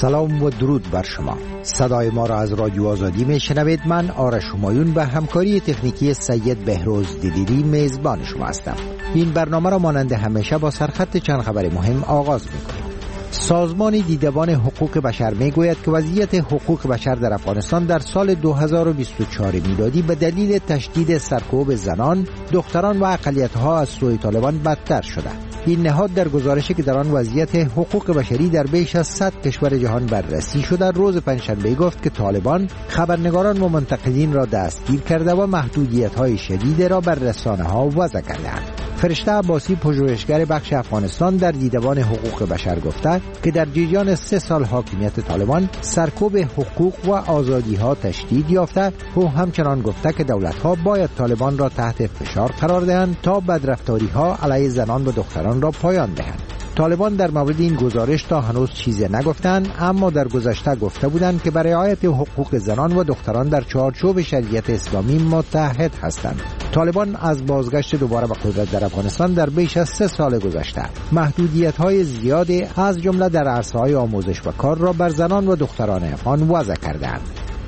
سلام و درود بر شما. صدای ما را از رادیو آزادی میشنوید. من آرش همایون به همکاری تکنیکی سید بهروز دیدیری میزبان شما هستم. این برنامه را مانند همیشه با سرخط چند خبر مهم آغاز می‌کنیم. سازمان دیدبان حقوق بشر میگوید که وضعیت حقوق بشر در افغانستان در سال 2024 میلادی به دلیل تشدید سرکوب زنان، دختران و اقلیت‌ها از سوی طالبان بدتر شده. این نهاد در گزارشی که در آن وضعیت حقوق بشری در بیش از 100 کشور جهان بررسی شده روز پنجشنبه گفت که طالبان خبرنگاران و منتقدین را دستگیر کرده و محدودیت‌های شدید را بر رسانه‌ها وضع کرده‌اند. فرشته عباسی، پژوهشگر بخش افغانستان در دیدبان حقوق بشر گفته که در جریان 3 سال حاکمیت طالبان سرکوب حقوق و آزادی‌ها تشدید یافته و همچنان گفته که دولت‌ها باید طالبان را تحت فشار قرار دهند تا بدرفتاری‌ها علیه زنان و دختران را پایان دهند. طالبان در مورد این گزارش تا هنوز چیزی نگفتند، اما در گذشته گفته بودند که برای رعایت حقوق زنان و دختران در چارچوب شریعت اسلامی متحد هستند. طالبان از بازگشت دوباره به قدرت در افغانستان در بیش از 3 سال گذشته محدودیت‌های زیادی از جمله در عرصه‌های آموزش و کار را بر زنان و دختران افغان وضع کردند.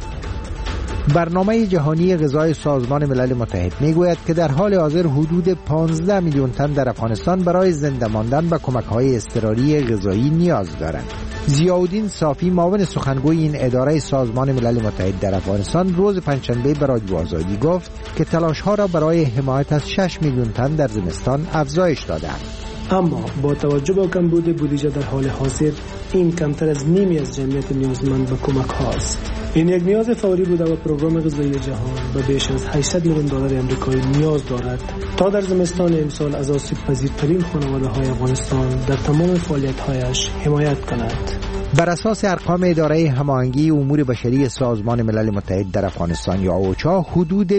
برنامه جهانی غذای سازمان ملل متحد میگوید که در حال حاضر حدود 15 میلیون تن در افغانستان برای زنده ماندن به کمک‌های اضطراری غذایی نیاز دارند. ضیاءالدین صافی، معاون سخنگوی این اداره سازمان ملل متحد در افغانستان، روز پنجشنبه به رادیو آزادی گفت که تلاش‌ها را برای حمایت از 6 میلیون تن در زمستان افزایش دادند. اما با توجه به کمبود بودجه در حال حاضر این کمتر از نیمی از جمعیت نیازمند به کمک هاست. این یک نیاز فوری بوده و پروگرام غذایی جهان به بیش از 800 میلیون دلار آمریکایی نیاز دارد تا در زمستان امسال از آسیب پذیرترین خانواده‌های افغانستان در تمام فعالیت‌هایش حمایت کند. بر اساس ارقام اداره هماهنگی امور بشری سازمان ملل متحد در افغانستان یا اوچا، حدود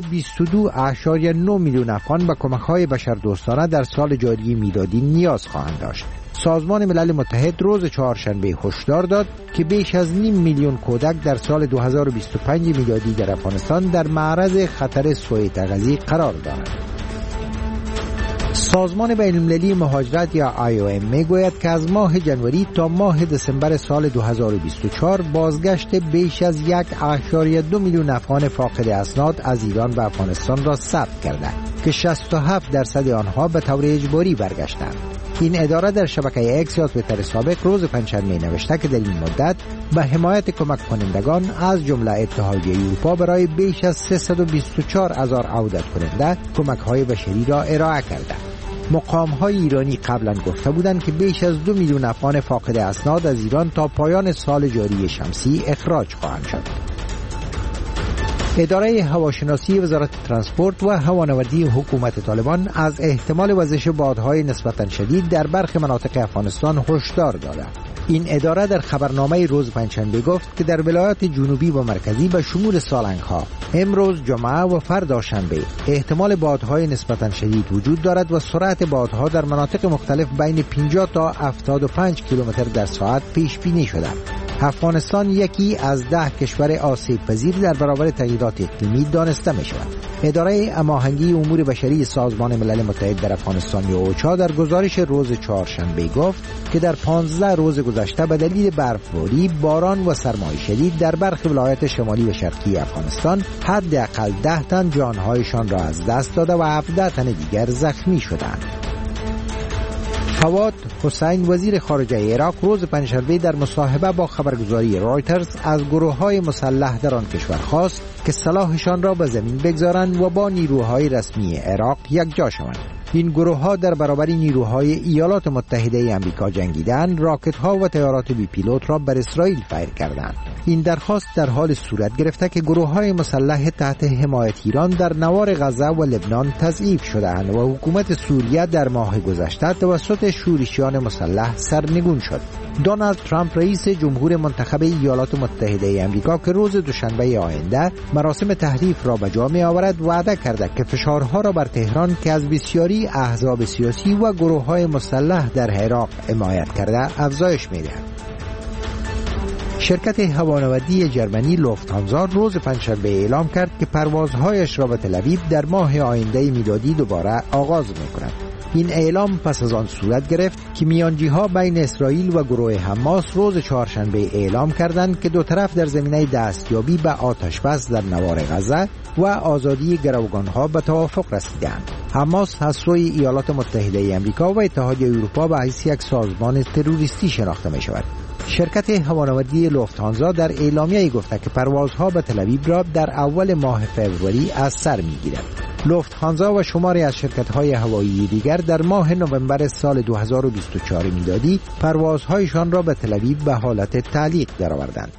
22.9 میلیون افغان به کمک‌های بشردوستانه در سال جاری میلادی نیاز خواهند داشت. سازمان ملل متحد روز چهارشنبه هشدار داد که بیش از نیم میلیون کودک در سال 2025 میلادی در افغانستان در معرض خطر سوء تغذیه قرار دارند. سازمان بین‌المللی مهاجرت یا IOM میگوید که از ماه جنوری تا ماه دسامبر سال 2024 بازگشت بیش از 1.2 میلیون افغان فاقد اسناد از ایران به افغانستان را ثبت کرده که 67% آنها به طور اجباری برگشتند. این اداره در شبکه اکس یا توییتر سابق روز پنجشنبه نوشته که در این مدت به حمایت کمک کنندگان از جمله اتحادیه اروپا برای بیش از 324,000 عودت کننده کمک‌های بشری را ارائه کرده. مقام‌های ایرانی قبلا گفته بودند که بیش از 2 میلیون افغان فاقد اسناد از ایران تا پایان سال جاری شمسی اخراج خواهند شد. اداره هواشناسی وزارت ترانسپورت و هوانوردی حکومت طالبان از احتمال وزش بادهای نسبتاً شدید در برخی مناطق افغانستان هشدار داده. این اداره در خبرنامه روز پنجشنبه گفت که در ولایات جنوبی و مرکزی به شمول سالنگ‌ها امروز جمعه و فردا شنبه احتمال بادهای نسبتاً شدید وجود دارد و سرعت بادها در مناطق مختلف بین 50 تا 75 کیلومتر در ساعت پیش بینی شده. افغانستان یکی از 10 کشور آسیب پذیر در برابر تغییرات اقلیمی دانسته می شود. اداره هماهنگی امور بشری سازمان ملل متحد در افغانستان یا اوچا در گزارش روز چهارشنبه گفت که در 15 روز گذشته به دلیل برفباری، باران و سرمای شدید در برخی ولایات شمالی و شرقی افغانستان حداقل 10 تن جانهایشان را از دست داده و 17 تن دیگر زخمی شدند. فواد حسین، وزیر خارجه عراق، روز پنجشنبه در مصاحبه با خبرگزاری رایترز از گروه‌های مسلح در آن کشور خواست که سلاحشان را به زمین بگذارند و با نیروهای رسمی عراق یکجا شوند. این گروه‌ها در برابر نیروهای ایالات متحده آمریکا جنگیدند، راکت‌ها و طیارات بی پیلوت را بر اسرائیل فیر کردند. این درخواست در حال صورت گرفته که گروه‌های مسلح تحت حمایت ایران در نوار غزه و لبنان تضعیف شده‌اند و حکومت سوریه در ماه گذشته توسط شورشیان مسلح سرنگون شد. دونالد ترامپ رئیس جمهور منتخب ایالات متحده آمریکا که روز دوشنبه آینده مراسم تحریف را به جا می‌آورد وعده کرده که فشارها را بر تهران که از بسیاری احزاب سیاسی و گروه‌های مسلح در عراق حمایت کرده افزایش می‌دهد. شرکت هوانوردی جرمنی لوفت‌هانزا روز پنجشنبه اعلام کرد که پروازهایش را به تل آویو در ماه آینده میلادی دوباره آغاز می‌کند. این اعلام پس از آن صورت گرفت که میانجی‌ها بین اسرائیل و گروه حماس روز چهارشنبه اعلام کردند که دو طرف در زمینه دستیابی به آتشبس در نوار غزه و آزادی گروگان‌ها به توافق رسیدند. حماس از سوی ایالات متحده آمریکا و اتحادیه اروپا به حیث یک سازمان تروریستی شناخته می شود. شرکت هوانوردی لوفتهانزا در اعلامیه‌ای گفته که پروازها به تل‌آویو را در اول ماه فوریه از سر می‌گیرد. لوفتهانزا و شماری از شرکت‌های هوایی دیگر در ماه نوامبر سال 2024 میلادی پروازهایشان را به تل‌آویو به حالت تعلیق درآوردند.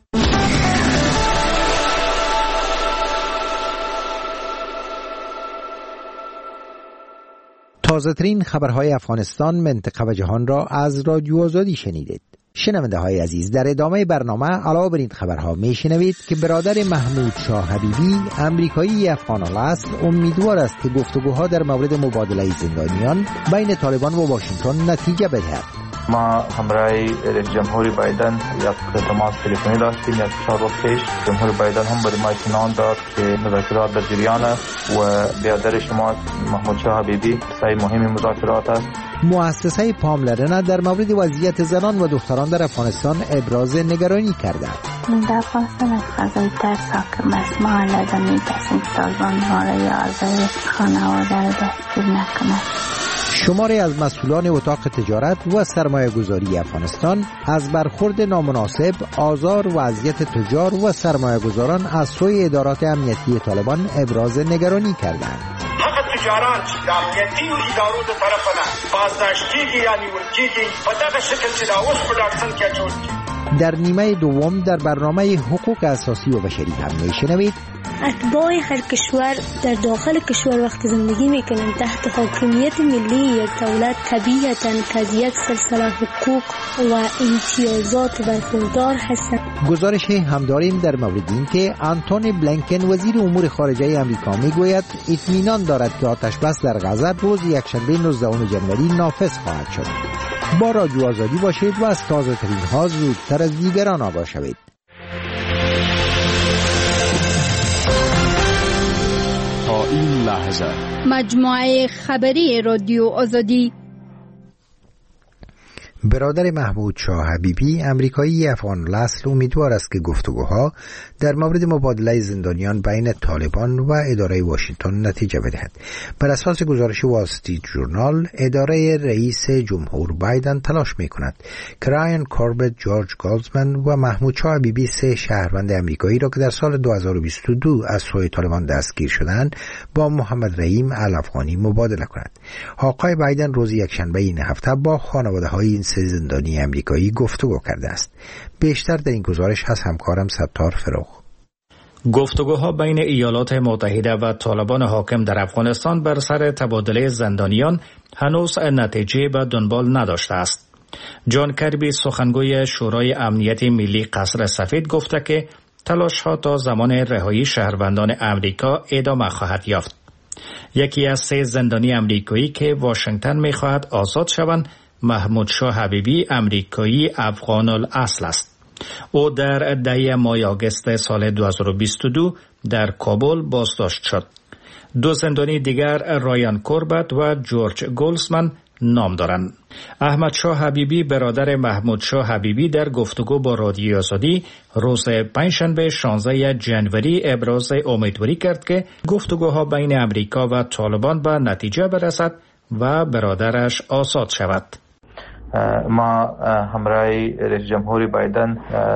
تازه‌ترین خبرهای افغانستان، منطقه و جهان را از رادیو آزادی شنیدید. شنونده های عزیز، در ادامه برنامه علاوه بر این خبرها میشنوید که برادر محمود شاه حبیبی امریکایی افغان الاصل امیدوار است که گفتگوها در مورد مبادله زندانیان بین طالبان و واشنگتن نتیجه بدهد. ما همراه رئیس جمهور بایدن یک تماس تلفنی داشتیم یک 4 روز پیش. جمهور بایدن هم برای ما اطمینان داد که مذاکرات در جریان است و برادر شما محمود شاه حبیبی سعی مهم مذاکرات است. مؤسسه پاملرنه در مورد وضعیت زنان و دختران در افغانستان ابراز نگرانی کرده. در افغانستان از فضای ترس حاکم است. ما لازم می‌دانیم که طالبان ما را یا آزادی خانواده را دستگیر نکند. شماری از مسئولان اتاق تجارت و سرمایه‌گذاری افغانستان از برخورد نامناسب، آزار و اذیت تجار و سرمایه‌گذاران از سوی ادارات امنیتی طالبان ابراز نگرانی کردند. تجاران چې د امنیتي ادارو د طرفه نه بازداشتېږي یا نیول کېږي په دغه شکل چې دا اوس په ډاکسن کې اچول کېږي. در نیمه دوم در برنامه حقوق اساسی و بشری هم میشنوید اتباع هر کشور در داخل کشور وقت زندگی میکنند تحت حاکمیت ملی یک دولت طبیعتاً از یک سلسله حقوق و امتیازات برخوردار هستند. گزارش هم داریم در مورد این که آنتونی بلینکن وزیر امور خارجه آمریکا میگوید اطمینان دارد که آتشبس در غزه روز یکشنبه 19 ژانویه نافذ خواهد شد. با رادیو آزادی باشید و از تازه ترین ها زودتر از دیگران آگاه شوید. تا این لحظه مجموعه خبری رادیو آزادی. برادر محمود شاه حبیبی امریکایی افغان الاصل امیدوار است که گفتگوها در مورد مبادله زندانیان بین طالبان و اداره واشنگتن نتیجه بدهد. بر اساس گزارش وال استریت ژورنال، اداره رئیس جمهور بایدن تلاش می‌کند که رایان کوربت، جورج گالزمن و محمود شاه حبیبی، 3 شهروند امریکایی را که در سال 2022 از سوی طالبان دستگیر شدند، با محمد رحیم الافغانی مبادله کند. آقای بایدن روز یکشنبه این هفته با خانواده‌های این 3 زندانی امریکایی گفتگو کرده است. بیشتر در این گزارش هست همکارم ستار فروغ. گفتگوها بین ایالات متحده و طالبان حاکم در افغانستان بر سر تبادله زندانیان هنوز نتیجه به دنبال نداشته است. جان کربی، سخنگوی شورای امنیت ملی قصر سفید، گفته که تلاش‌ها تا زمان رهایی شهروندان امریکا ادامه خواهد یافت. یکی از 3 زندانی امریکایی که واشنگتن می‌خواهد آزاد شوند، محمود شاه حبیبی امریکایی افغان الاصل است. او در دهه ماه آگوست سال 2022 در کابل بازداشت شد. 2 زندانی دیگر رایان کوربت و جورج گولزمن نام دارند. احمد شاه حبیبی، برادر محمود شاه حبیبی، در گفتگو با رادیو آزادی روز پنجشنبه 16 ژانویه ابراز امیدواری کرد که گفتگوها بین امریکا و طالبان به نتیجه برسد و برادرش آزاد شود. ما همراه رئیس جمهور بایدن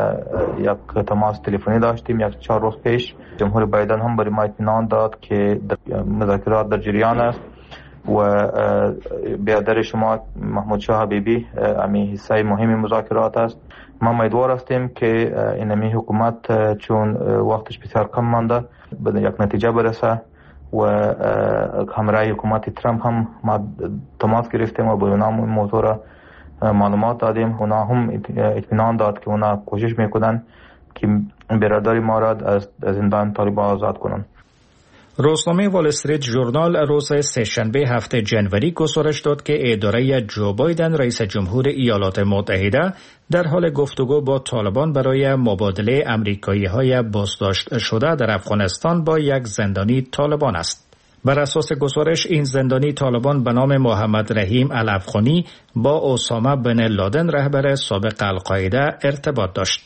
یک تماس تلفنی داشتیم یک 4 روز پیش. جمهور بایدن هم برای ما اطمینان داد که مذاکرات در جریان است و برادر شما محمود شاه حبیبی امی حصه مهم مذاکرات است. ما امیدوار هستیم که این حکومت چون وقتش بسیار کم مانده به یک نتیجه برسه و همراه حکومت ترامپ هم ما تماس گرفتیم و به اونا موضوع را معلومات دادیم. اونا هم اطمینان داد که اونا کوشش میکنن که برادر ما را از زندان طالبان آزاد کنن. روزنامه وال استریت ژورنال روز سه‌شنبه 7 ژانویه گزارش داد که اداره جو بایدن رئیس جمهور ایالات متحده در حال گفتگو با طالبان برای مبادله امریکایی‌های بازداشت شده در افغانستان با یک زندانی طالبان است. بر اساس گزارش این زندانی طالبان به نام محمد رحیم الافغانی با اسامه بن لادن رهبر سابق القاعده ارتباط داشت.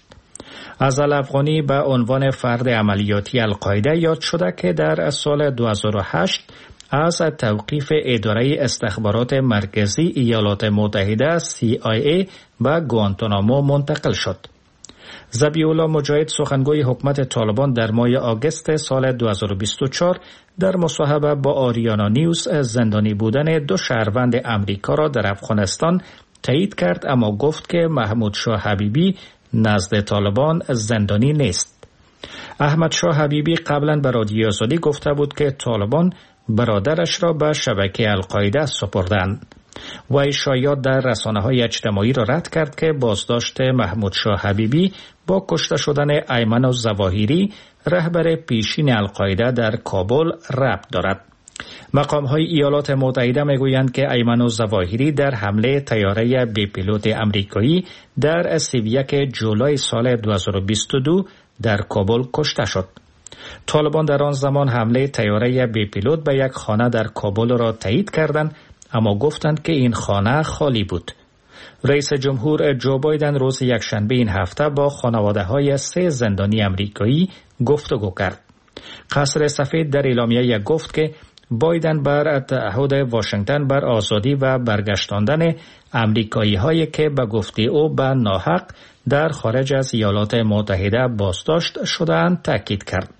از الافغانی به عنوان فرد عملیاتی القاعده یاد شده که در سال 2008 از توقیف اداره استخبارات مرکزی ایالات متحده CIA به گوانتانامو منتقل شد. ذبیح‌الله مجاهد سخنگوی حکومت طالبان در ماه آگوست سال 2024 در مصاحبه با آریانا نیوز زندانی بودن 2 شهروند امریکا را در افغانستان تایید کرد، اما گفت که محمود شاه حبیبی نزد طالبان زندانی نیست. احمد شاه حبیبی قبلا به رادیو آزادی گفته بود که طالبان برادرش را به شبکه القاعده سپردند. وی شایعات در رسانه‌های اجتماعی را رد کرد که بازداشت محمود شاه حبیبی با کشته شدن ایمن الظواهری رهبر پیشین القاعده در کابل ربط دارد. مقام‌های ایالات متحده میگویند که ایمن الظواهری در حمله طیاره بی پیلوت امریکایی در 31 جولای سال 2022 در کابل کشته شد. طالبان در آن زمان حمله طیاره بی پیلوت به یک خانه در کابل را تایید کردند، اما گفتند که این خانه خالی بود. رئیس جمهور جو بایدن روز یکشنبه این هفته با خانواده‌های 3 زندانی امریکایی گفتگو کرد. قصر سفید در اعلامیه گفت که بایدن بر تعهد واشنگتن بر آزادی و برگشتاندن امریکایی‌هایی که به گفته او به ناحق در خارج از ایالات متحده بازداشت شده‌اند تاکید کرد.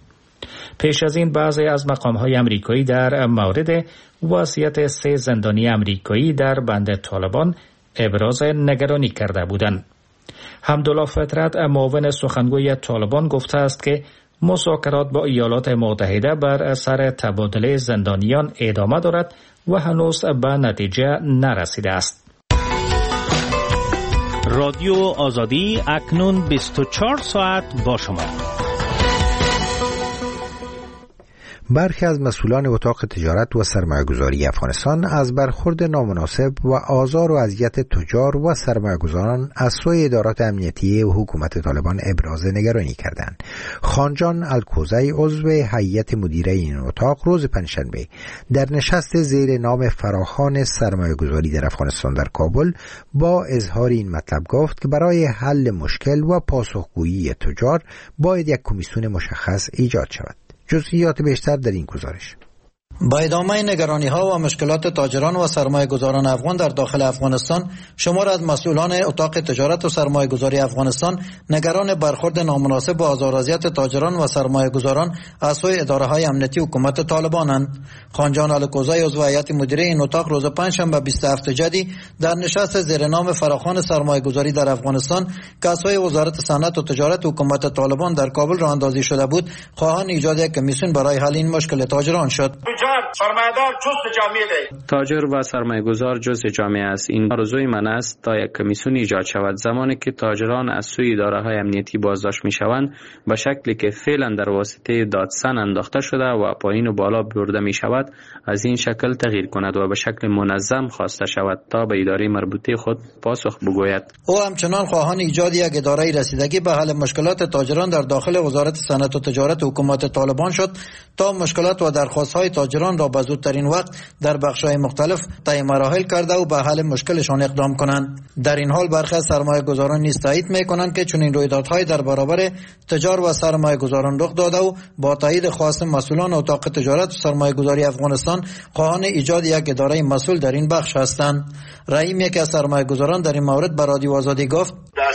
پیش از این بعضی از مقام‌های امریکایی در مورد وضعیت 3 زندانی امریکایی در بند طالبان ابراز نگرانی کرده بودند. حمدالله فطرت معاون سخنگوی طالبان گفته است که مذاکرات با ایالات متحده بر اثر تبادله زندانیان ادامه دارد و هنوز به نتیجه نرسیده است. رادیو آزادی اکنون 24 ساعت با شما. برخی از مسئولان اتاق تجارت و سرمایه‌گذاری افغانستان از برخورد نامناسب و آزار و اذیت تجار و سرمایه‌گذاران از سوی ادارات امنیتی و حکومت طالبان ابراز نگرانی کردند. خانجان الکوزی عضو هیئت مدیره این اتاق روز پنجشنبه در نشست زیر نام فراخوان سرمایه‌گذاری در افغانستان در کابل با اظهار این مطلب گفت که برای حل مشکل و پاسخگویی تجار باید یک کمیسیون مشخص ایجاد شود. جزئیات بیشتر در این گزارش. با ادامه نگرانی‌ها و مشکلات تاجران و سرمایه‌گذاران افغان در داخل افغانستان، شمار از مسئولان اتاق تجارت و سرمایه‌گذاری افغانستان نگران برخورد نامناسب و آزار و اذیت تاجران و سرمایه‌گذاران از سوی اداره‌های امنیتی حکومت طالبانند. خانجان الکوزی عضو هیئت مدیره این اتاق روز پنجشنبه 27 جدی در نشست زیر نام فراخوان سرمایه‌گذاری در افغانستان که از سوی وزارت صنعت و تجارت حکومت طالبان در کابل راه اندازی شده بود، خواهان ایجاد یک کمیسیون برای حل این مشکل تاجران شد. سرمایه‌دار جزء جامعه دی. تاجر و سرمایه‌گذار جزء جامعه است. این آرزوی من است تا یک کمیسیون ایجاد شود. زمانی که تاجران از سوی اداره‌های امنیتی بازداشت می‌شوند، به شکلی که فعلا در واسطه دادسن انداخته شده و پایین و بالا برده می‌شود، از این شکل تغییر کند و به شکل منظم خواسته شود تا به اداره مربوطه خود پاسخ بگوید. او همچنان خواهان ایجاد یک اداره رسیدگی به حل مشکلات تاجران در داخل وزارت صنعت و تجارت حکومت طالبان شد تا مشکلات و درخواست‌های تاجران را به زودترین وقت در بخش‌های مختلف طی مراحل کرده و به حل مشکلشان اقدام کنند. در این حال برخی از سرمایه‌گذاران نیز تایید می‌کنند که چنین رویدادهای در برابر تجار و سرمایه‌گذاران رخ داده و با تایید خواست مسئولان اتاق تجارت و سرمایه‌گذاری افغانستان خواهان ایجاد یک اداره مسئول در این بخش هستند. رحیم یک از سرمایه‌گذاران در این مورد به رادیو آزادی گفت: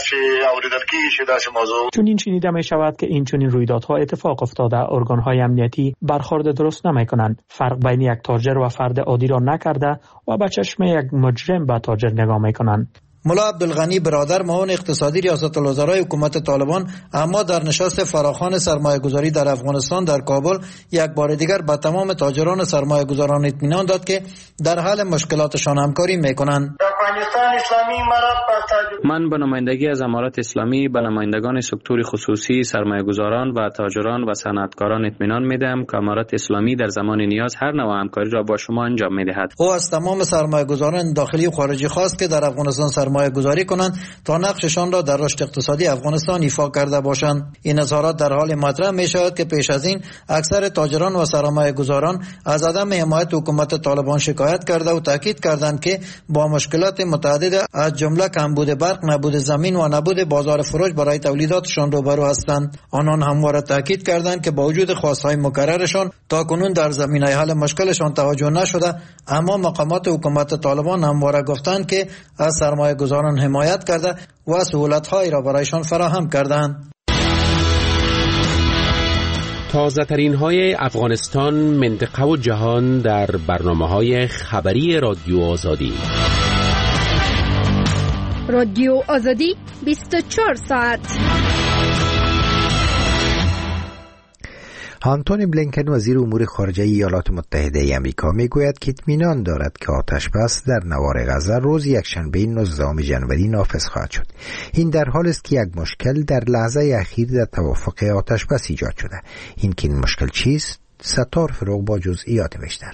چون این شنیده می شود که این چنین رویدادها اتفاق افتاده، ارگان‌های امنیتی برخورد درست نمی‌کنند، فرق بین یک تاجر و فرد عادی را نکرده و به چشم یک مجرم به تاجر نگاه می‌کنند. ملا عبدالغنی برادر معاون اقتصادی ریاست الوزرای حکومت طالبان اما در نشست فراخوان سرمایه‌گذاری در افغانستان در کابل یک بار دیگر به تمام تاجران سرمایه‌گذاران اطمینان داد که در حل مشکلاتشان همکاری می‌کنند. افغانستان اسلامی امارات من به نمایندگی از امارات اسلامی به نمایندگان سکتور خصوصی، سرمایه‌گذاران و تاجران و صنعتکاران اطمینان می‌دهم که امارات اسلامی در زمان نیاز هر نوع همکاری را با شما انجام می‌دهد. او از تمام سرمایه‌گذاران داخلی و خارجی خواست که در افغانستان سرمایه‌گذاری کنند تا نقششان را در رشد اقتصادی افغانستان ایفا کرده باشند. این اظهارات در حال مطرح می‌شود که پیش از این اکثر تاجران و سرمایه‌گذاران از عدم حمایت حکومت طالبان شکایت کرده و تاکید کردند که با مشکلات متعدد از جمله کمبود برق، نبود زمین و نبود بازار فروش برای تولیداتشان روبرو هستند. آنان همواره تاکید کردند که با وجود خواستهای مکررشان تاکنون در زمینه حل مشکلشان توجه نشده، اما مقامات حکومت طالبان همواره گفتند که از سرمایه‌گذاران حمایت کرده و سهولت‌هایی را برایشان فراهم کردند. تازه ترین های افغانستان، منطقه و جهان در برنامه‌های خبری رادیو آزادی. رادیو آزادی 24 ساعت. آنتونی بلینکن وزیر امور خارجه ایالات متحده ای آمریکا میگوید که اطمینان دارد که آتشبس در نوار غزه روز یکشنبه 19 ژانویه نافذ خواهد شد. این در حالی است که یک مشکل در لحظه اخیر در توافق آتشبس ایجاد شده. این مشکل چیست؟ ستار فروغ با جزئیات بیشتر.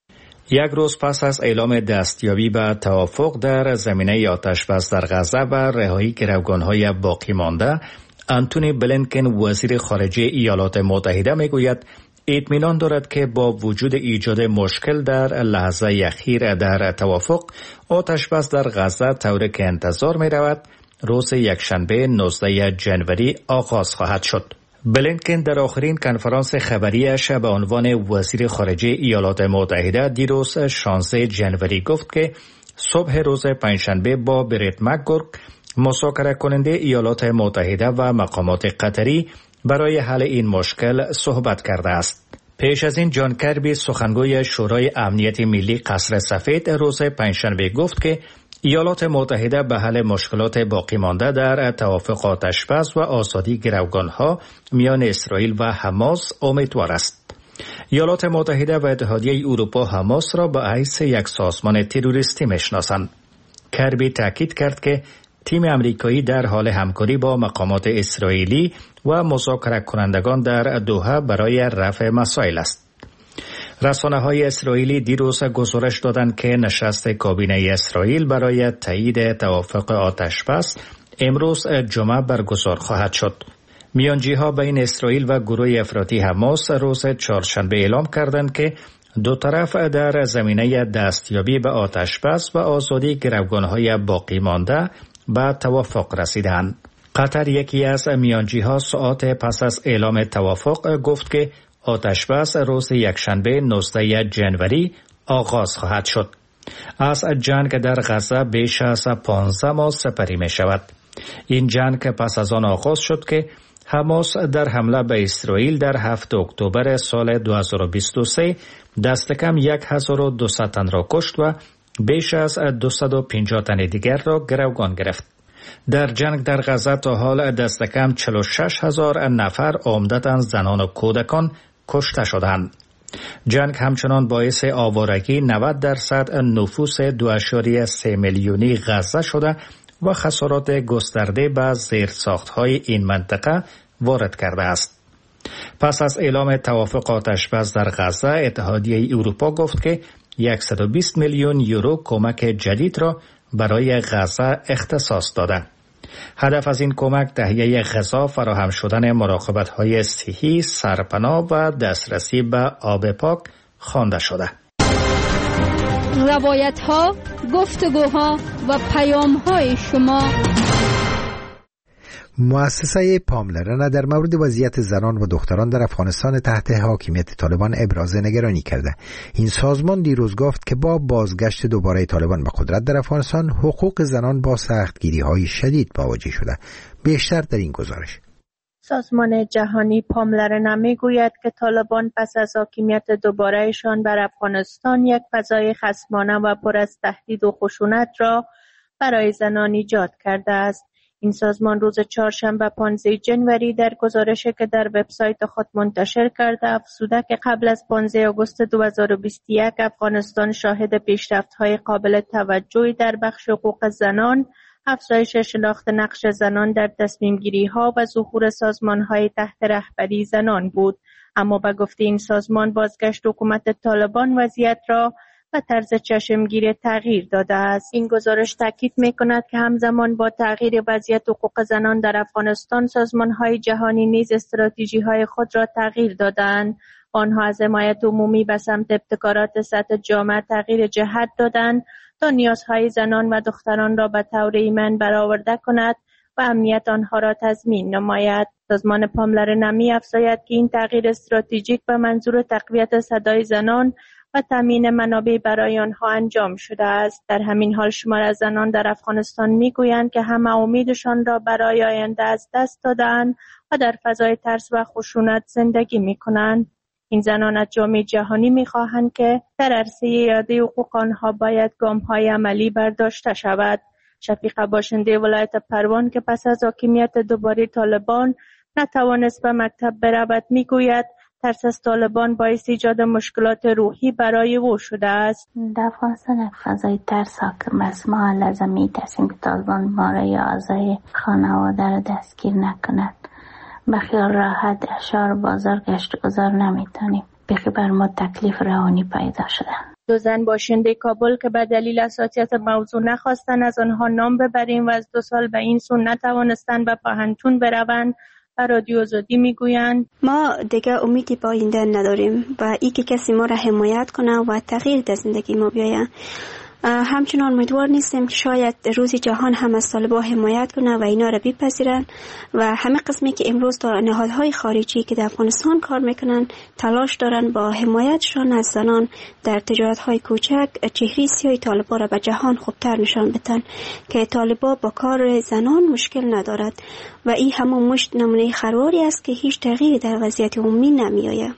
یک روز پس از اعلام دستیابی به توافق در زمینه آتشبس در غزه و رهایی گروگان‌های باقی مانده، آنتونی بلینکن وزیر خارجه ایالات متحده میگوید اطمینان دارد که با وجود ایجاد مشکل در لحظه اخیر در توافق، آتشبس در غزه طوری که انتظار می رود روز یکشنبه 19 ژانویه آغاز خواهد شد. بلینکن در آخرین کنفرانس خبریش به عنوان وزیر خارجه ایالات متحده دیروز 16 ژانویه گفت که صبح روز پنجشنبه با بریت مکگورک، مذاکره کننده ایالات متحده و مقامات قطری برای حل این مشکل صحبت کرده است. پیش از این جان کربی، سخنگوی شورای امنیت ملی قصر سفید، روز پنجشنبه گفت که ایالات متحده به حل مشکلات باقی مانده در توافق آتشبس و آزادی گروگانها میان اسرائیل و حماس امیدوار است. ایالات متحده و اتحادیه اروپا حماس را به حیث یک سازمان تروریستی میشناسند. کربی تاکید کرد که تیم امریکایی در حال همکاری با مقامات اسرائیلی و مذاکره کنندگان در دوحه برای رفع مسائل است. رسانه‌های اسرائیلی دیروز گزارش دادند که نشست کابینه اسرائیل برای تایید توافق آتشبس امروز جمعه برگزار خواهد شد. میانجی‌ها بین اسرائیل و گروه افراطی حماس روز چهارشنبه اعلام کردند که دو طرف در زمینه دستیابی به آتشبس و آزادی گروگان‌های باقی مانده به توافق رسیدند. قطر، یکی از میانجی‌ها، ساعات پس از اعلام توافق گفت که آتشبس روز یکشنبه 19 ژانویه آغاز خواهد شد. از جنگ در غزه بیش از 15 ماه سپری می شود. این جنگ پس از آن آغاز شد که حماس در حمله به اسرائیل در 7 اکتبر سال 2023 دست کم 1200 تن را کشت و بیش از 250 تن دیگر را گروگان گرفت. در جنگ در غزه تا حال دست کم 46,000 نفر، عمدتاً زنان و کودکان، کشته شدند. جنگ همچنان باعث آوارگی 90% نفوس 2.3 میلیونی غزه شده و خسارات گسترده به زیرساخت‌های این منطقه وارد کرده است. پس از اعلام توافق آتشبس در غزه، اتحادیه اروپا گفت که 120 میلیون یورو کمک جدید را برای غزه اختصاص داده. هدف از این کمک تهیه غذا، فراهم شدن مراقبت‌های صحی، سرپناه و دسترسی به آب پاک خوانده شده. روایت‌ها، گفتگوها و پیام‌های شما. مؤسسه پاملرنه در مورد وضعیت زنان و دختران در افغانستان تحت حاکمیت طالبان ابراز نگرانی کرده. این سازمان دیروز گفت که با بازگشت دوباره طالبان به قدرت در افغانستان، حقوق زنان با سختگیری‌های شدید مواجه شده. بیشتر در این گزارش. سازمان جهانی پاملرنه میگوید که طالبان پس از حاکمیت دوبارهشان بر افغانستان یک فضای خصمانه و پر از تهدید و خشونت را برای زنان ایجاد کرده است. این سازمان روز چهارشنبه 15 جنوری در گزارشی که در وبسایت خود منتشر کرده افزوده که قبل از 15 آگوست 2021 افغانستان شاهد پیشرفت‌های قابل توجهی در بخش حقوق زنان، افزایش شناخت نقش زنان در تصمیم‌گیری‌ها و ظهور سازمان‌های تحت رهبری زنان بود. اما به گفته این سازمان بازگشت حکومت طالبان وضعیت را و طرز چشمگیری تغییر داده است. این گزارش تاکید می‌کند که همزمان با تغییر وضعیت حقوق زنان در افغانستان سازمان‌های جهانی نیز استراتژی‌های خود را تغییر دادند. آنها از حمایت عمومی به سمت ابتکارات سطح جامعه تغییر جهت دادند تا نیازهای زنان و دختران را به طور ایمن برآورده کند و امنیت آنها را تضمین نماید. سازمان پاملر نمی افزاید که این تغییر استراتژیک به منظور تقویت صدای زنان و تامین منابع برای آنها انجام شده است. در همین حال شمار از زنان در افغانستان میگویند که همه امیدشان را برای آینده از دست دادند و در فضای ترس و خشونت زندگی میکنند. این زنان از جامعه جهانی میخواهند که در عرصه اعاده حقوق آنها باید گام‌های عملی برداشته شود. شفیقه باشنده ولایت پروان که پس از حاکمیت دوباره طالبان نتوانست به مکتب برود میگوید ترس از طالبان باعث ایجاد مشکلات روحی برای او شده است. در افغانستان فضای ترس حاکم است. ما لازم می‌ترسیم که طالبان ما را یا اعضای خانواده را دستگیر نکند. به خیال راحت در شهر بازار گشت و گذار نمیتونیم. بیخی بر ما تکلیف روانی پیدا شده. دو زن باشنده کابل که به دلیل اساسیت موضوع نخواستن از آنها نام ببریم و از 2 سال به این سو نتوانستن به پهنتون بروند و رادیو آزادی میگویند ما دیگه امیدی به آینده نداریم و ای که کسی ما را حمایت کنه و تغییر در زندگی ما بیاید. همچنان امیدوار نیستیم که شاید روزی جهان هم از طالبان حمایت کنه و اینا را بپذیرن و همه قسمی که امروز تا نهادهای خارجی که در افغانستان کار میکنن تلاش دارن با حمایتشان از زنان در تجارت‌های کوچک چهره سیاه طالبان را به جهان خوبتر نشان بدن که طالبان با کار زنان مشکل ندارد و این همون مشت نمونه خرواری است که هیچ تغییری در وضعیت عمومی نمیآید.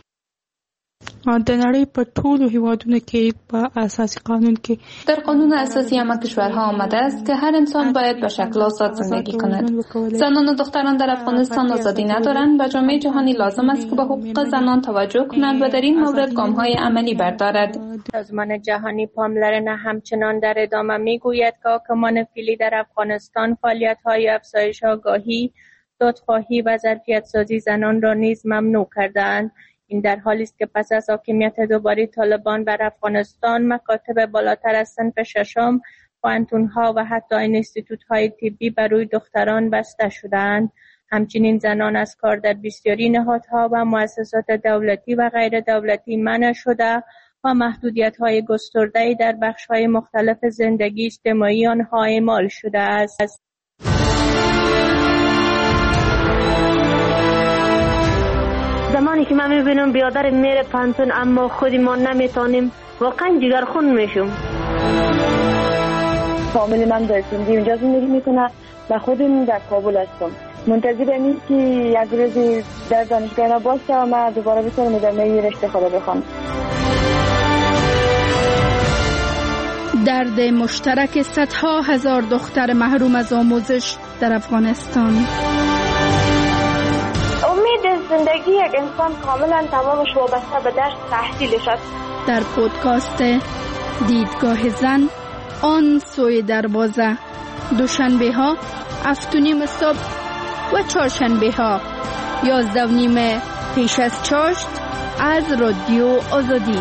در نړۍ په ټولو هیوادونو کې په اساسي قانون کې در قانون اساسی همه کشورها آمده است که هر انسان باید به شکل آزاد زندگی کند. زنان و دختران در افغانستان آزادی ندارند و جامعه جهانی لازم است که به حقوق زنان توجه کند و در این مورد گام‌های عملی بردارد. سازمان جهانی پاملر همچنان در ادامه میگوید که حاکمان فعلی در افغانستان فعالیت‌های افزایش آگاهی، دادخواهی و ظرفیت‌سازی زنان را نیز ممنوع کردند. این در حالی است که پس از حاکمیت دوباره طالبان بر افغانستان مکاتب بالاتر از صنف ششم، پوهنتون‌ها و حتی اینستیتوت‌های طبی برای دختران بسته شدند. همچنین زنان از کار در بسیاری نهادها و مؤسسات دولتی و غیر دولتی منع شده و محدودیت‌های گسترده‌ای در بخش‌های مختلف زندگی اجتماعی آنها اعمال شده است. زمانی که من میبینم بیادر میره پانتون اما خودی ما نمیتونیم واقعا جگرخون میشم. فامیل من در سندی اونجا زندگی میکنه و خودم در کابل هستم. منتظرم این که یک روزی در دانشگاه اینا باشم و دوباره بتونم ادامه رشته خود بخونم. درد مشترک صدها هزار دختر محروم از آموزش در افغانستان. امید زندگی یک انسان کاملا تمامش وابسته به درس تحصیلش است. در پودکاست دیدگاه زن آن سوی دروازه، دوشنبه ها 7:30 صبح و چهارشنبه ها 11:30 پیش از چاشت از رادیو آزادی.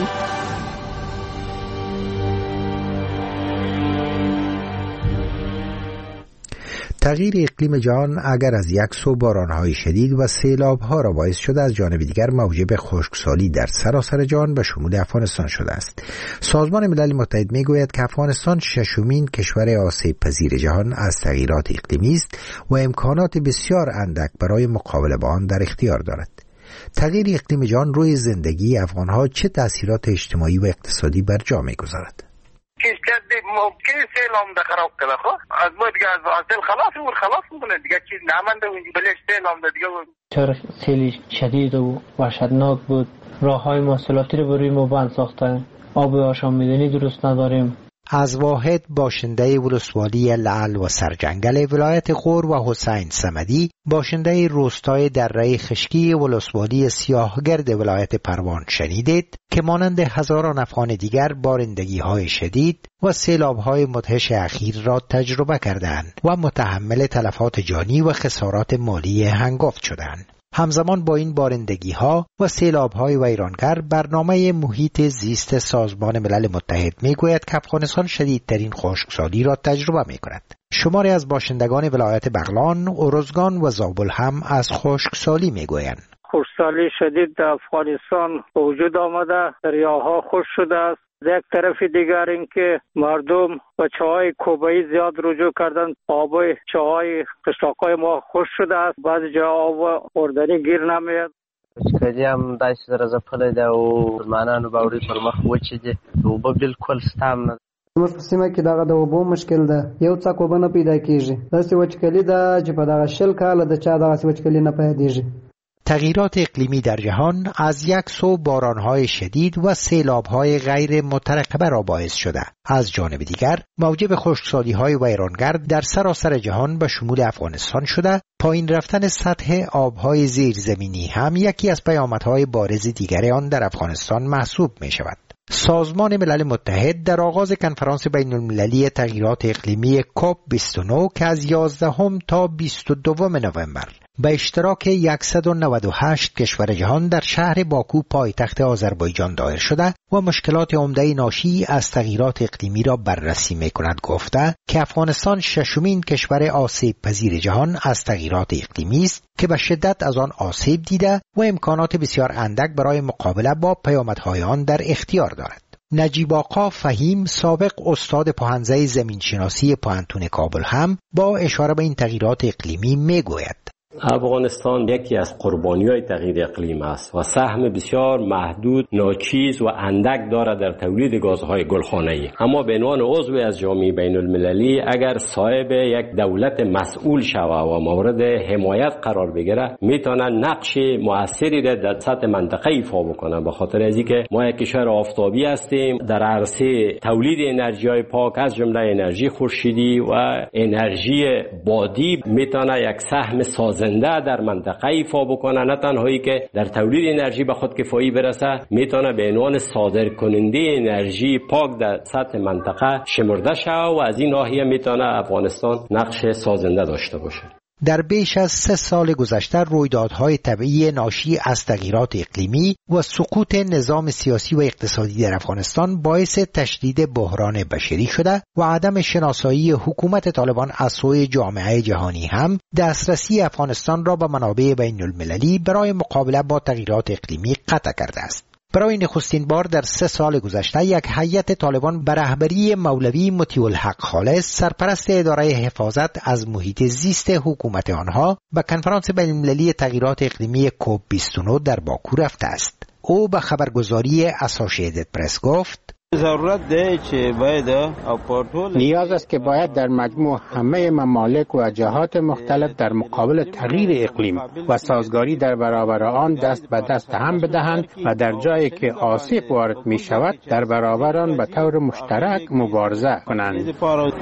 تغییر اقلیم جهان اگر از یک سو بارانهای شدید و سیلابها را باعث شده، از جانب دیگر موجب خشکسالی در سراسر جهان به شمول افغانستان شده است. سازمان ملل متحد میگوید که افغانستان ششمین کشور آسیب پذیر جهان از تغییرات اقلیمی است و امکانات بسیار اندک برای مقابله با آن در اختیار دارد. تغییر اقلیم جهان روی زندگی افغانها چه تأثیرات اجتماعی و اقتصادی بر جا میگذارد؟ که ممکن سیلام ده خراب کنه. خب از ما دیگه از حاصل خلاص میکنه دیگه، چیز نمانده اونجا بلش سیلام ده دیگه. چرا خیلی شدید و وحشتناک بود. راههای مواصلاتی رو برای ما بند ساختن. آب آشامیدنی درست نداریم. از واحد باشنده ولسوالی لعل و سرجنگل ولایت غور و حسین صمدی باشنده روستای دره خشکی ولسوالی سیاهگرد ولایت پروان شنیدید که مانند هزاران افغان دیگر بارندگی‌های شدید و سیلاب‌های مدهش اخیر را تجربه کردند و متحمل تلفات جانی و خسارات مالی هنگفت شدند. همزمان با این بارندگی‌ها و سیلاب‌های ویرانگر برنامه محیط زیست سازمان ملل متحد می‌گوید که افغانستان شدیدترین خشکسالی را تجربه می‌کند. شماری از باشندگان ولایت بغلان، ارزگان و زابل هم از خشکسالی می‌گویند. خشکسالی شدید در افغانستان وجود آمده، دریاها خشک شده است. یک طرف دیگر اینکه مردم و چاهای کوبه‌ای زیاد رجوع کردن، آب چاهای قشلاق‌های ما خشک شده است، بعضی جا آب خوردنی گیر نمیاد. خشکسالی هم داسې درزه پلی ده او مسلمانانو باوري پر مخ وچې دي، اوبه بالکل شته هم نه. زموږ په سیمه کې دغه د اوبو مشکل ده، یو څاک اوبه نه پیدا کېږي. داسې وچکلي ده چې په دغه 40 کاله د چا دغسې وچکلي نه پیدېږي. تغییرات اقلیمی در جهان از یک سو بارانهای شدید و سیلابهای غیر مترقبه را باعث شده. از جانب دیگر موجب خشکسالی‌های ویرانگر در سراسر جهان به شمول افغانستان شده. پایین رفتن سطح آبهای زیرزمینی هم یکی از پیامدهای بارز دیگر آن در افغانستان محسوب می شود. سازمان ملل متحد در آغاز کنفرانس بین المللی تغییرات اقلیمی کوپ 29 که از 11 تا 22 نوامبر به اشتراک 198 کشور جهان در شهر باکو پایتخت آذربایجان دایر شده و مشکلات عمده ناشی از تغییرات اقلیمی را بررسی می‌کند گفته که افغانستان ششمین کشور آسیب پذیر جهان از تغییرات اقلیمی است که به شدت از آن آسیب دیده و امکانات بسیار اندک برای مقابله با پیامدهای آن در اختیار دارد. نجیب آقا فهیم سابق استاد پوهنځی زمینشناسی پوهنتون کابل هم با اشاره به این تغییرات اقلیمی میگوید افغانستان یکی از قربانی‌های تغییر اقلیم است و سهم بسیار محدود، ناچیز و اندک دارد در تولید گازهای گلخانه‌ای. اما به عنوان عضو از جامعه بین‌المللی اگر صاحب یک دولت مسئول شود و مورد حمایت قرار بگیره، میتونه نقش موثری در سطح منطقه ایفا بکنه. به خاطر از اینکه ما یک کشور آفتابی هستیم، در عرصه تولید انرژی‌های پاک از جمله انرژی خورشیدی و انرژی بادی میتونه یک سهم زنده در منطقه ایفا بکنه، نه تنهایی که در تولید انرژی به خودکفایی برسه، میتونه به عنوان صادر کننده انرژی پاک در سطح منطقه شمرده شه و از این ناحیه میتونه افغانستان نقش سازنده داشته باشه. در بیش از 3 سال گذشته رویدادهای طبیعی ناشی از تغییرات اقلیمی و سقوط نظام سیاسی و اقتصادی در افغانستان باعث تشدید بحران بشری شده و عدم شناسایی حکومت طالبان از سوی جامعه جهانی هم دسترسی افغانستان را به منابع بین المللی برای مقابله با تغییرات اقلیمی قطع کرده است. برای نخستین بار در 3 سال گذشته یک هیئت طالبان به رهبری مولوی مطیع الحق خالص سرپرست اداره حفاظت از محیط زیست حکومت آنها به کنفرانس بین المللی تغییرات اقلیمی کوپ 29 در باکو رفته است. او به خبرگزاری اسوسییتد پرس گفت نیاز است که باید در مجموع همه ممالک و جهات مختلف در مقابل تغییر اقلیم و سازگاری در برابر آن دست به دست هم بدهند و در جایی که آسیب وارد می شود در برابر آن به طور مشترک مبارزه کنند.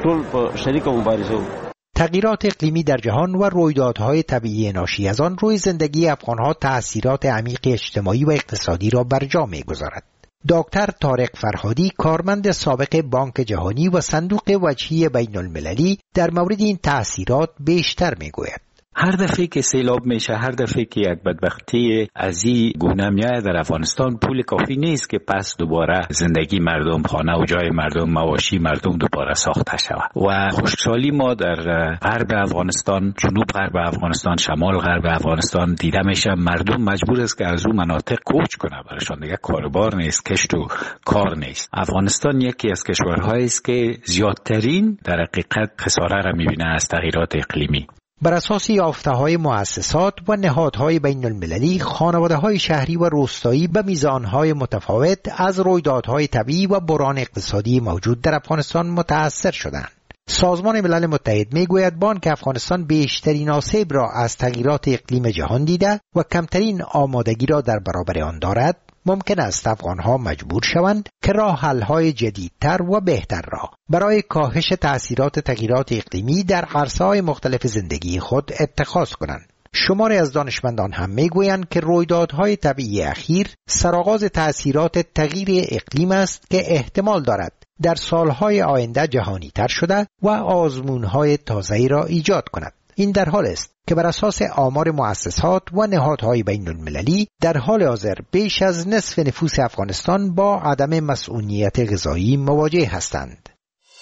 تغییرات اقلیمی در جهان و رویدادهای طبیعی ناشی از آن روی زندگی افغانها تأثیرات عمیق اجتماعی و اقتصادی را بر جا می‌گذارد. دکتر طارق فرهادی کارمند سابق بانک جهانی و صندوق وجهی بین المللی در مورد این تأثیرات بیشتر میگوید. هر دفعه که سیلاب میشه، هر دفعه که یک بدبختی از این گونه میاد در افغانستان، پول کافی نیست که پس دوباره زندگی مردم، خانه و جای مردم، مواشی مردم دوباره ساخته شود. و خشکسالی ما در غرب افغانستان، جنوب غرب افغانستان، شمال غرب افغانستان دیده میشه. مردم مجبور است که از اون مناطق کوچ کنه، برایشان دیگه کاربار نیست، کشت و کار نیست. افغانستان یکی از کشورهایی است که زیادترین در حقیقت خساره را میبینه از تغییرات اقلیمی. بر اساس یافته‌های مؤسسات و نهادهای بین المللی، خانواده‌های شهری و روستایی به میزانهای متفاوت از رویدادهای طبیعی و بحران اقتصادی موجود در افغانستان متأثر شدند. سازمان ملل متحد میگوید بانک افغانستان بیشترین آسیب را از تغییرات اقلیم جهان دیده و کمترین آمادگی را در برابر آن دارد ممکن است افغانها مجبور شوند که راه حل‌های جدیدتر و بهتر را برای کاهش تأثیرات تغییرات اقلیمی در عرصه‌های مختلف زندگی خود اتخاذ کنند. شماری از دانشمندان هم میگویند که رویدادهای طبیعی اخیر سرآغاز تأثیرات تغییر اقلیم است که احتمال دارد در سالهای آینده جهانی تر شده و آزمونهای تازه‌ای را ایجاد کند. این در حال است که بر اساس آمار مؤسسات و نهادهای بین المللی در حال حاضر بیش از نصف نفوس افغانستان با عدم مسئولیت غذایی مواجه هستند.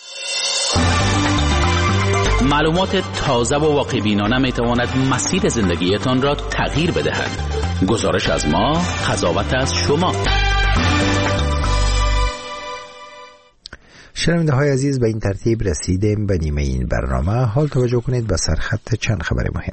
معلومات تازه و واقع‌بینانه میتواند مسیر زندگیتان را تغییر بدهد. گزارش از ما، قضاوت از شما. شنونده های عزیز، به این ترتیب رسیدیم به نیمه این برنامه. حال توجه کنید به سرخط چند خبر مهم.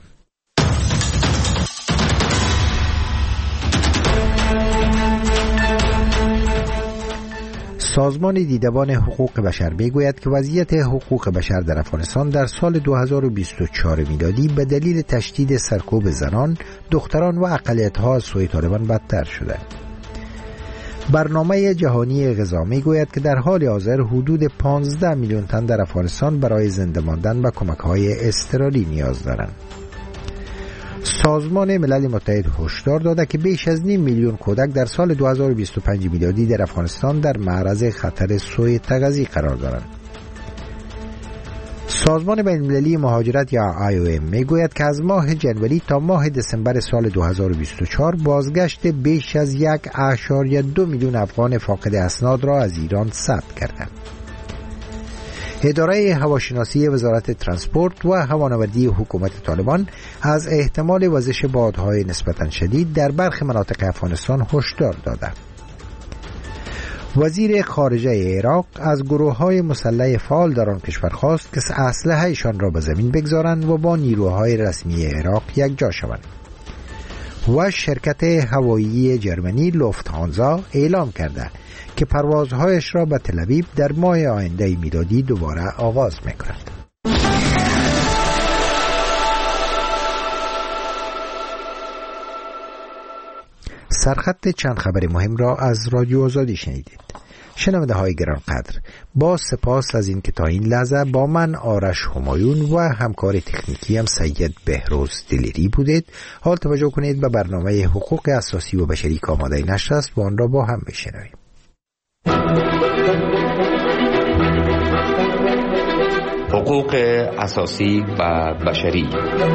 سازمان دیدبان حقوق بشر میگوید که وضعیت حقوق بشر در افغانستان در سال 2024 میلادی به دلیل تشدید سرکوب زنان، دختران و اقلیت‌ها از سوی طالبان بدتر شده. برنامه جهانی غذا میگوید که در حال حاضر حدود 15 میلیون تن در افغانستان برای زنده ماندن و کمک‌های اضطراری نیاز دارند. سازمان ملل متحد هشدار داده که بیش از 5 میلیون کودک در سال 2025 میلادی در افغانستان در معرض خطر سوء تغذیه قرار دارند. سازمان بین‌المللی مهاجرت یا IOM میگوید که از ماه جنوری تا ماه دسامبر سال 2024 بازگشت بیش از 1.2 میلیون افغان فاقد اسناد را از ایران ثبت کردند. اداره هواشناسی وزارت ترانسپورت و هوانوردی حکومت طالبان از احتمال وزش بادهای نسبتاً شدید در برخی مناطق افغانستان هشدار داده. وزیر خارجه عراق از گروه‌های مسلح فعال در آن کشور خواست که اسلحه‌شان را به زمین بگذارند و با نیروهای رسمی عراق یکجا شوند. و شرکت هوایی جرمنی لوفت‌هانزا اعلام کرده که پروازهایش را به تل‌آویو در ماه آینده میلادی دوباره آغاز می‌کند. سرخط چند خبر مهم را از رادیو آزادی شنیدید. شنونده های گرانقدر، با سپاس از این که تا این لحظه با من آرش همایون و همکار تکنیکی هم سید بهروز دلیری بودید. حال توجه کنید به برنامه حقوق اساسی و بشری که آماده نشر است و آن را با هم بشنویم. حقوق اساسی و بشری.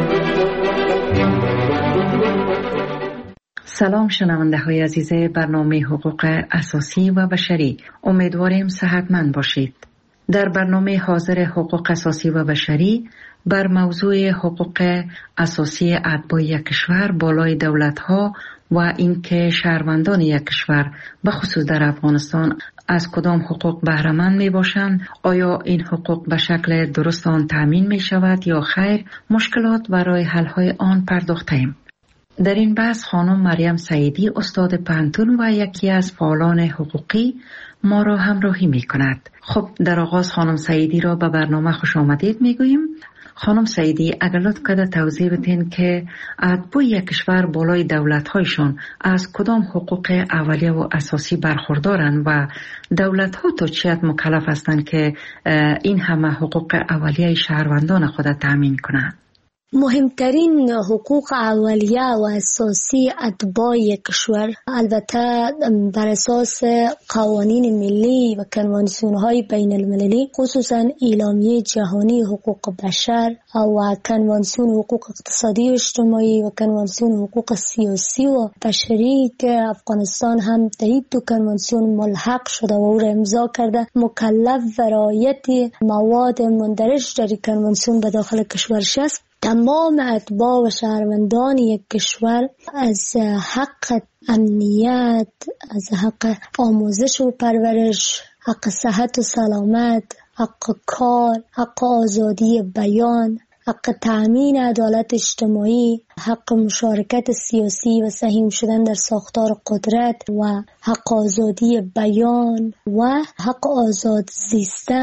سلام شنونده های عزیز برنامه حقوق اساسی و بشری، امیدواریم صحتمند باشید. در برنامه حاضر حقوق اساسی و بشری بر موضوع حقوق اساسی اتباع یک کشور بالای دولت‌ها و اینکه شهروندان یک کشور به خصوص در افغانستان از کدام حقوق بهره مند می باشند، آیا این حقوق به شکل درست آن تامین می شود یا خیر، مشکلات و راه حل های آن پرداختیم. در این بحث خانم مریم سعیدی استاد پانتون و یکی از فعالان حقوقی ما را همراهی می کند. خب در آغاز خانم سعیدی را به برنامه خوش آمدید می گوییم. خانم سعیدی اگر لطف کنید توضیح بدین که اتباع یک کشور بالای دولت‌هایشان از کدام حقوق اولیه و اساسی برخوردارند و دولت‌ها تا چه حد مکلف هستند که این همه حقوق اولیه شهروندان خود تامین کنند؟ مهمترین حقوق اولیه و اساسی اتباع کشور البته بر اساس قوانین ملی و کنوانسیون‌های بین المللی، خصوصا اعلامیه جهانی حقوق بشر و کنوانسیون حقوق اقتصادی و اجتماعی و کنوانسیون حقوق سیاسی و بشری که افغانستان هم در این دو کنوانسیون ملحق شده و او را امضا کرده، مکلف به رعایت مواد مندرج در کنوانسیون به داخل کشورش است. تمام اتباع و شهروندان یک کشور از حق امنیت، از حق آموزش و پرورش، حق صحت و سلامت، حق کار، حق آزادی بیان، حق تأمین عدالت اجتماعی، حق مشارکت سیاسی و سهیم شدن در ساختار قدرت و حق آزادی بیان و حق آزاد زیستن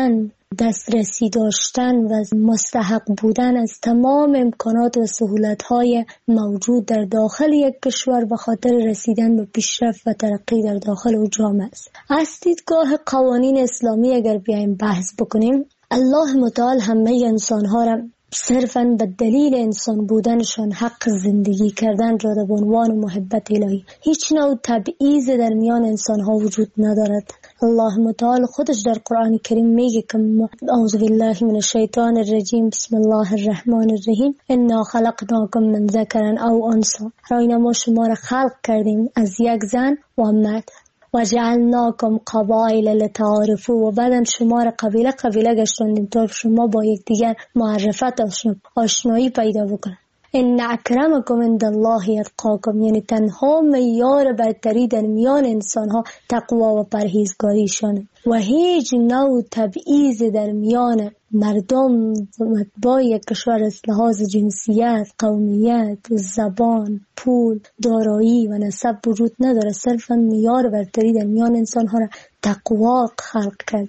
دسترسی داشتن و مستحق بودن از تمام امکانات و سهولت‌های موجود در داخل یک کشور به خاطر رسیدن به پیشرفت و ترقی در داخل او جامعه است. از دیدگاه قوانین اسلامی اگر بیایم بحث بکنیم، الله متعال همه انسان‌ها را صرفاً به دلیل انسان بودنشان حق زندگی کردن را به عنوان محبت الهی، هیچ نوع تبعیض در میان انسان‌ها وجود ندارد. الله متعال خودش در قرآن کریم میگه که اعوذ بالله من الشیطان الرجیم بسم الله الرحمن الرحیم انا خلقناکم من ذکر او انثی، راینا ما شما را خلق کردیم از یک زن و مرد و جعلناکم قبایل لتعارفوا، و بعدم شما را قبیله قبیله گشتاندیم تا شما با یکدیگر معرفت آشنایی پیدا بکنید. ان اکرمکم عند الله اتقاکم، یعنی تنها معیار برتری در میان انسانها تقوا و پرهیزگاریشانه و هیچ نوع تبعیض در میان مردم با یک کشور از لحاظ جنسیت، قومیت، زبان، پول، دارایی و نسب وجود نداره. صرفا معیار برتری در میان انسانها را تقوا خلق کرده.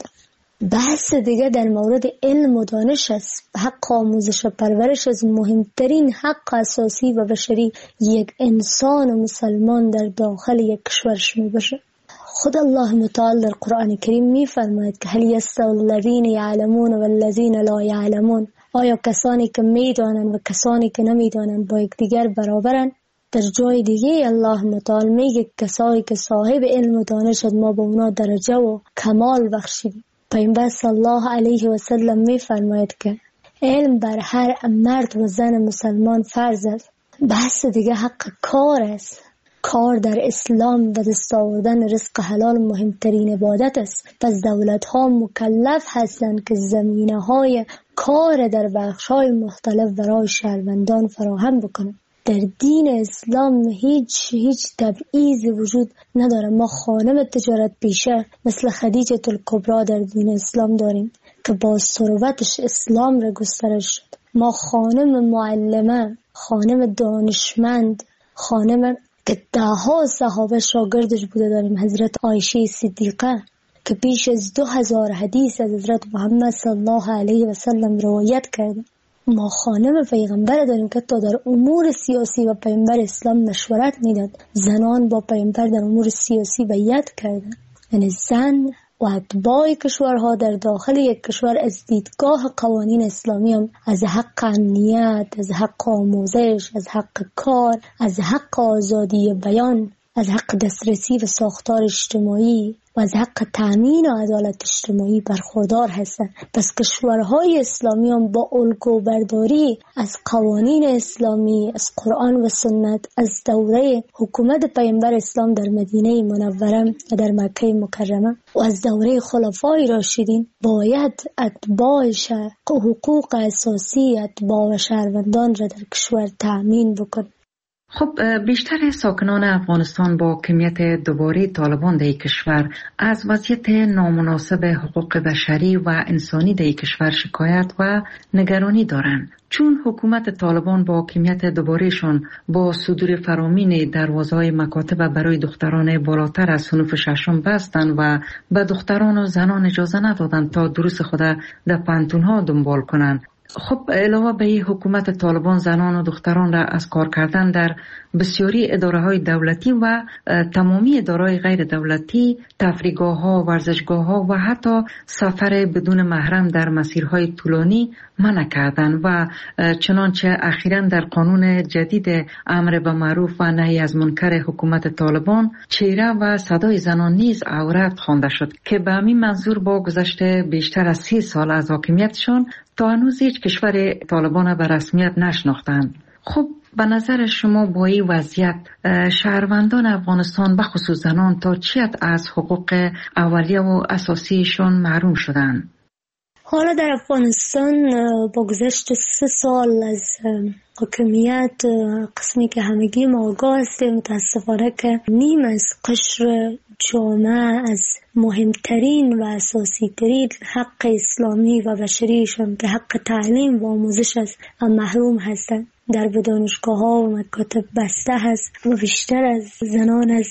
بحث دیگه در مورد علم و دانش است. حق آموزش و پرورش از مهمترین حق اساسی و بشری یک انسان و مسلمان در داخل یک کشورش می باشه. خود الله متعال در قرآن کریم می فرماید که هل یستوی الذین یعلمون و الذین لا یعلمون، آیا کسانی که می دانند و کسانی که نمی دانند با یکدیگر برابرند؟ در جای دیگه الله متعال میگه کسانی که صاحب علم و دانش ما با اونا درجه و کمال بخشیدیم. پیامبر صلی الله علیه و سلم می فرماید که علم بر هر مرد و زن مسلمان فرض است. بحث دیگه حق کار است. کار در اسلام و دست آوردن رزق حلال مهمترین عبادت است. پس دولت ها مکلف هستند که زمینه های کار در بخش های مختلف برای شهروندان فراهم بکنند. در دین اسلام هیچ تبعیض وجود نداره. ما خانم تجارت پیشه مثل خدیجه الکبری در دین اسلام داریم که با ثروتش اسلام را گسترش شد. ما خانم معلمه، خانم دانشمند، خانم که دهها صحابه شاگردش بوده داریم، حضرت عایشه صدیقه که بیش از 2000 حدیث از حضرت محمد صلی الله علیه و سلم روایت کرده. ما خانم پیغمبر داریم که تا در امور سیاسی و پیغمبر اسلام مشورت میداد. زنان با پیغمبر در امور سیاسی بیعت کردند. یعنی زن و اتباع کشورها در داخل یک کشور از دیدگاه قوانین اسلامی هم از حق امنیت، از حق آموزش، از حق کار، از حق آزادی بیان، از حق دسترسی و ساختار اجتماعی و از حق تأمین و عدالت اجتماعی برخوردار هستند. پس کشورهای اسلامی هم با الگو برداری از قوانین اسلامی، از قرآن و سنت، از دوره حکومت پیامبر اسلام در مدینه منوره و در مکه مکرمه و از دوره خلفای راشدین باید اتباع حقوق اساسی اتباع و شهروندان را در کشور تأمین بکن. خب بیشتر ساکنان افغانستان با کمیت دوباره طالبان در کشور از وضعیت نامناسب حقوق بشری و انسانی در کشور شکایت و نگرانی دارند، چون حکومت طالبان با کمیت دوبارهشان با صدور فرامین دروازه‌های مکاتب برای دختران بالاتر از صنف ششم بستند و به دختران و زنان اجازه ندادند تا دروس خود در پانتون‌ها دنبال کنند. خب علاوه به این حکومت طالبان زنان و دختران را از کار کردن در بسیاری اداره‌های دولتی و تمامی اداره‌های غیر دولتی، تفریحگاه‌ها، ورزشگاه‌ها و حتی سفر بدون محرم در مسیرهای طولانی منع کردند و چنانچه اخیراً در قانون جدید امر به معروف و نهی از منکر حکومت طالبان چهره و صدای زنان نیز عورت خوانده شد که به همین منظور با گذشت بیشتر از 30 سال از حاکمیتشان تا هنوز هیچ کشور طالبان به رسمیت نشناختند. خب به نظر شما با این وضعیت شهروندان افغانستان به خصوص زنان تا چه حد از حقوق اولیه و اساسیشان محروم شدند؟ حالا در افغانستان با گذشت 3 سال از حاکمیت قسمی که همگی ما آگاه هستیم متاسفانه که نیم از قشر جامعه از مهمترین و اساسی ترین حق اسلامی و بشریشان که حق تعلیم و آموزش است محروم هستند. در دانشگاه ها و مکاتب بسته هست و بیشتر از زنان از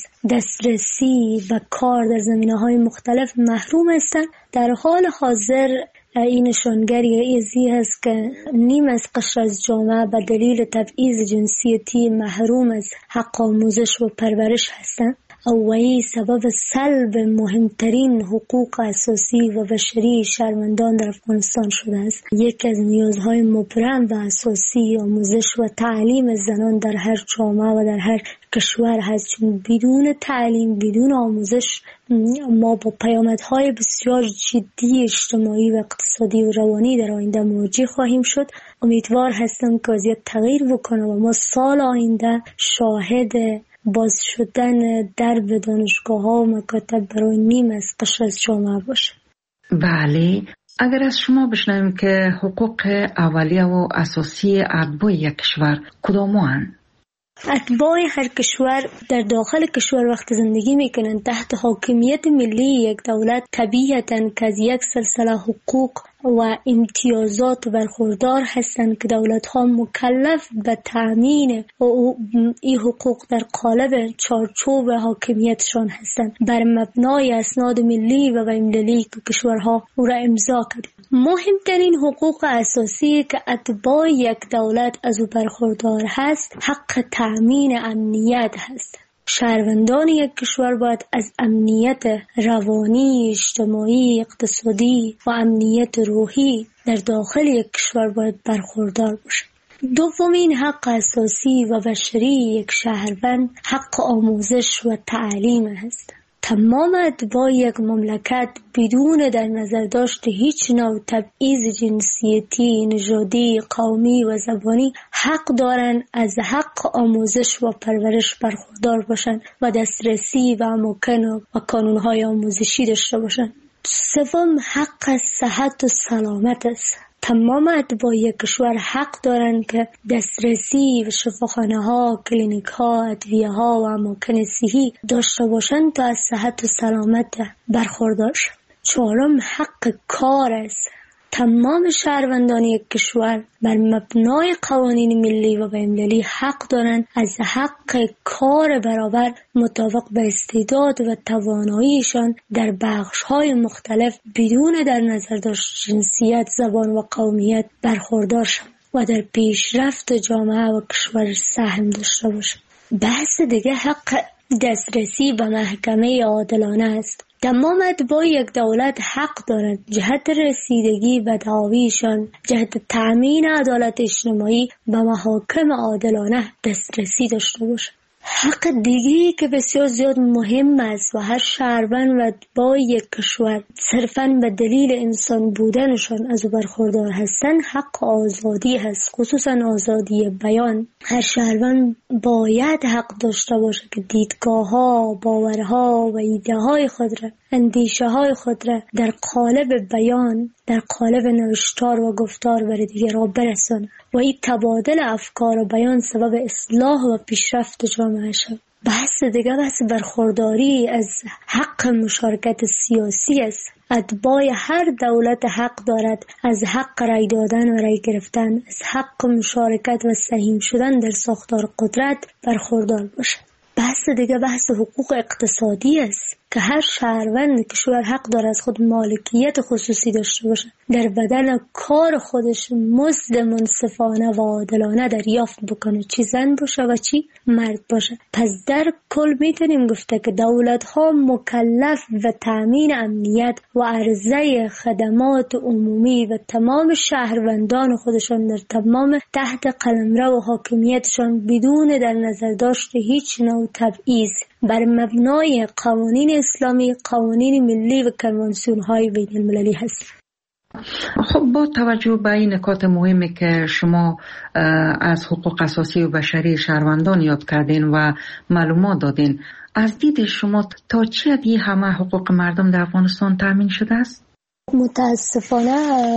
دسترسی و کار در زمینه های مختلف محروم هستند. در حال حاضر این نشانگری ازی هست که نیم از قشر از جامعه به دلیل تبعیض جنسیتی محروم از حق آموزش و پرورش هستند. اولی سبب سلب مهمترین حقوق اساسی و بشری شهروندان در افغانستان شده است. یکی از نیازهای مبرم و اساسی آموزش و تعلیم زنان در هر جامعه و در هر کشور هست، چون بدون تعلیم، بدون آموزش ما با پیامدهای بسیار جدی اجتماعی و اقتصادی و روانی در آینده مواجه خواهیم شد. امیدوار هستم که وضعیت تغییر بکنه و ما سال آینده شاهد باز شدن درب دانشگاه ها و مکاتب برای نیم از قشر از جامعه باشه. بله، اگر از شما بشنویم که حقوق اولیه و اساسی اتباع یک کشور کدام‌اند؟ اتباع هر کشور در داخل کشور وقت زندگی میکنن تحت حاکمیت ملی یک دولت، طبیعتاً که از یک سلسله حقوق و امتیازات برخوردار هستند که دولت ها مکلف به تأمین این حقوق در قالب چارچوب حاکمیتشان هستند بر مبنای اسناد ملی و بین‌المللی که کشورها او را امضا کرد. مهمترین حقوق اساسی که اتباع یک دولت از او برخوردار هست حق تأمین امنیت هست. شهروندان یک کشور باید از امنیت روانی، اجتماعی، اقتصادی و امنیت روحی در داخل یک کشور باید برخوردار باشند. دومین حق اساسی و بشری یک شهروند حق آموزش و تعلیم است. تمام اتباع یک مملکت بدون در نظر داشت هیچ نوع تبعیض جنسیتی، نژادی، قومی و زبانی حق دارند از حق آموزش و پرورش برخوردار باشند و دسترسی و اماکن و کانونهای آموزشی داشته باشند. سوم حق صحت و سلامت است. تمام اتباع یک کشور حق دارند که دسترسی به شفاخانه ها، کلینیک ها، ادویه ها و اماکن صحی داشته باشند تا از صحت و سلامت برخوردار شوند. چهارم حق کار است. تمام شهروندان یک کشور بر مبنای قوانین ملی و بین‌المللی حق دارند از حق کار برابر مطابق به استعداد و تواناییشان در بخش‌های مختلف بدون در نظر داشت جنسیت، زبان و قومیت برخوردار شوند و در پیشرفت جامعه و کشور سهم داشته باشند. بحث دیگه حق دسترسی به محکمه عادلانه است. تمام اتباع یک دولت حق دارند جهت رسیدگی به دعاویشان، جهت تأمین عدالت اجتماعی به محاکم عادلانه دسترسی داشته باشند. حق دیگری که بسیار زیاد مهم است و هر شهروند و اتباع یک کشور صرفاً به دلیل انسان بودنشان از او برخوردار هستند حق آزادی هست، خصوصاً آزادی بیان. هر شهروند باید حق داشته باشه که دیدگاه‌ها، باورها و ایده‌های خود را، اندیشه‌های خود را در قالب بیان، در قالب نوشتار و گفتار بر دیگران برساند و این تبادل افکار و بیان سبب اصلاح و پیشرفت جامعه شد. بحث دیگه بحث برخورداری از حق مشارکت سیاسی است. اتباع هر دولت حق دارد از حق رای دادن و رای گرفتن، از حق مشارکت و سهیم شدن در ساختار قدرت برخوردار باشد. بحث دیگه بحث حقوق اقتصادی است که هر شهروند کشور حق دارد از خود مالکیت خصوصی داشته باشد، در بدن کار خودش مزد منصفانه و عادلانه دریافت بکنه، چی زن باشه و چی مرد باشه. پس در کل میتونیم گفته که دولت ها مکلف به تامین امنیت و عرضه خدمات عمومی و تمام شهروندان خودشان در تمام تحت قلمرو و حاکمیتشان بدون در نظر داشت هیچ نوع تبعیض بر مبنای قوانین اسلامی، قوانین ملی و کنوانسیون های بین المللی هست. خب با توجه به این نکات مهمی که شما از حقوق اساسی و بشری شهروندان یاد کردین و معلومات دادین، از دید شما تا چه حدی همه حقوق مردم در افغانستان تامین شده است؟ متاسفانه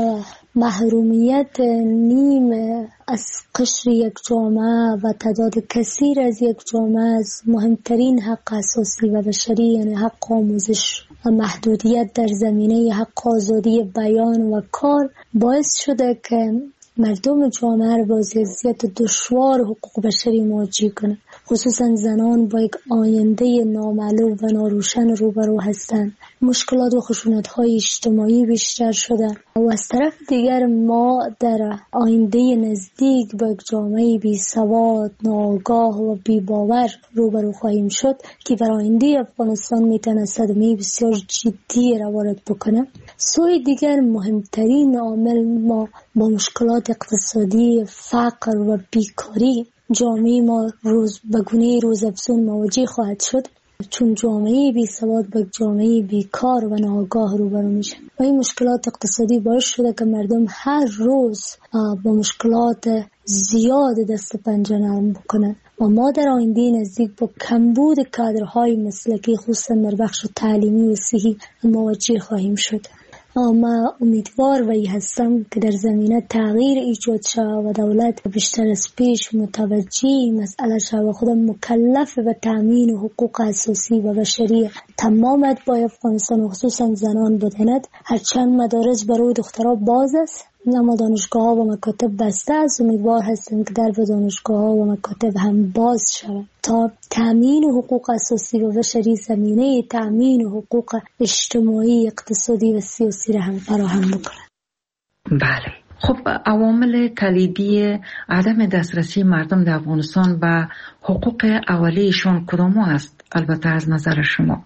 محرومیت نیم از قشر یک جامعه و تعداد کثیر از یک جامعه از مهمترین حق اساسی و بشری، یعنی حق آموزش و محدودیت در زمینه حق آزادی بیان و کار، باعث شده که مردم جامعه را با وضعیت دشوار حقوق بشری مواجه کنند. خصوصا زنان با یک آینده نامعلوم و ناروشن روبرو هستند. مشکلات و خشونت‌های اجتماعی بیشتر شده و از طرف دیگر ما در آینده نزدیک با یک جامعه بی‌سواد، ناآگاه و بی‌باور روبرو خواهیم شد که بر آینده افغانستان میتونه صدمه بسیار جدی را وارد بکنه. سوی دیگر مهمترین عامل ما با مشکلات اقتصادی، فقر و بیکاری جامعه ما به گونه روزافزون مواجه خواهد شد، چون جامعه بی سواد با جامعه بیکار و ناآگاه روبرو میشه و این مشکلات اقتصادی باعث شده که مردم هر روز با مشکلات زیاد دست پنجه نرم بکنن و ما در آینده نزدیک با کمبود کادرهای مسلکی خصوصا در بخش تعلیمی و صحی مواجه خواهیم شد. ما امیدوار و هستم که در زمینه تغییر ایجاد شود و دولت بیشتر از پیش متوجه مسئله شود و خود مکلف به تامین حقوق اساسی و بشری تمام اتباع افغانستان و خصوصا زنان بداند. هرچند مدارس برای دخترها باز است اما دانشگاه ها و مکاتب بسته است. امیدوار هستیم که در دانشگاه ها و مکاتب هم باز شود تا تامین حقوق اساسی و بشری زمینه تامین حقوق اجتماعی، اقتصادی و سیاسی را هم فراهم بکنه. بله. خب عوامل کلیدی عدم دسترسی مردم در افغانستان به حقوق اولیه‌شان کدام است؟ البته از نظر شما.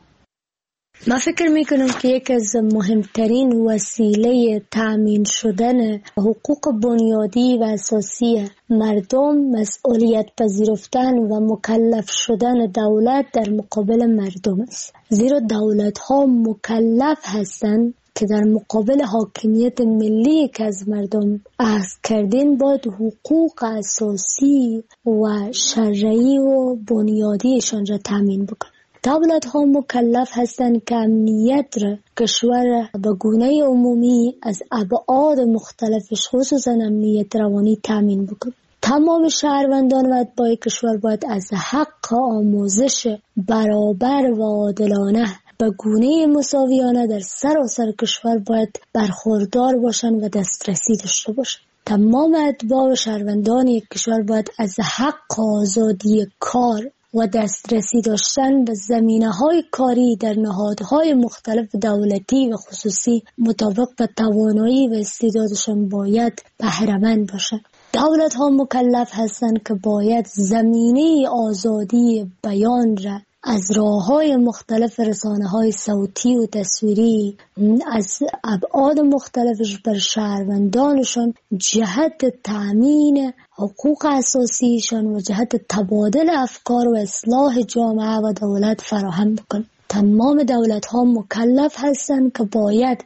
من فکر میکنم که یکی از مهمترین وسیله تامین شدن حقوق بنیادی و اساسی مردم مسئولیت پذیرفتن و مکلف شدن دولت در مقابل مردم است. زیرا دولت ها مکلف هستند که در مقابل حاکمیت ملی که از مردم اخذ کردن باید حقوق اساسی و شرعی و بنیادیشان را تامین بکنند. دولت ها مکلف هستند که امنیت را کشور به گونه عمومی از ابعاد مختلفش خصوصا امنیت روانی تامین بکنند. تمام شهروندان و اتباع کشور باید از حق آموزش برابر و عادلانه به گونه مساویانه در سراسر کشور باید برخوردار باشند و دسترسی داشته باشند. تمام اتباع و شهروندان یک کشور باید از حق آزادی کار و دسترسی داشتن به زمینه‌های کاری در نهادهای مختلف دولتی و خصوصی مطابق به توانایی و استعدادشان باید بهره‌مند باشند. دولت‌ها مکلف هستند که باید زمینه آزادی بیان را از راه‌های مختلف رسانه‌های صوتی و تصویری از ابعاد مختلفش بر شهروندانشان جهت تأمین حقوق اساسیشان و جهت تبادل افکار و اصلاح جامعه و دولت فراهم بکنند. تمام دولت‌ها مکلف هستند که باید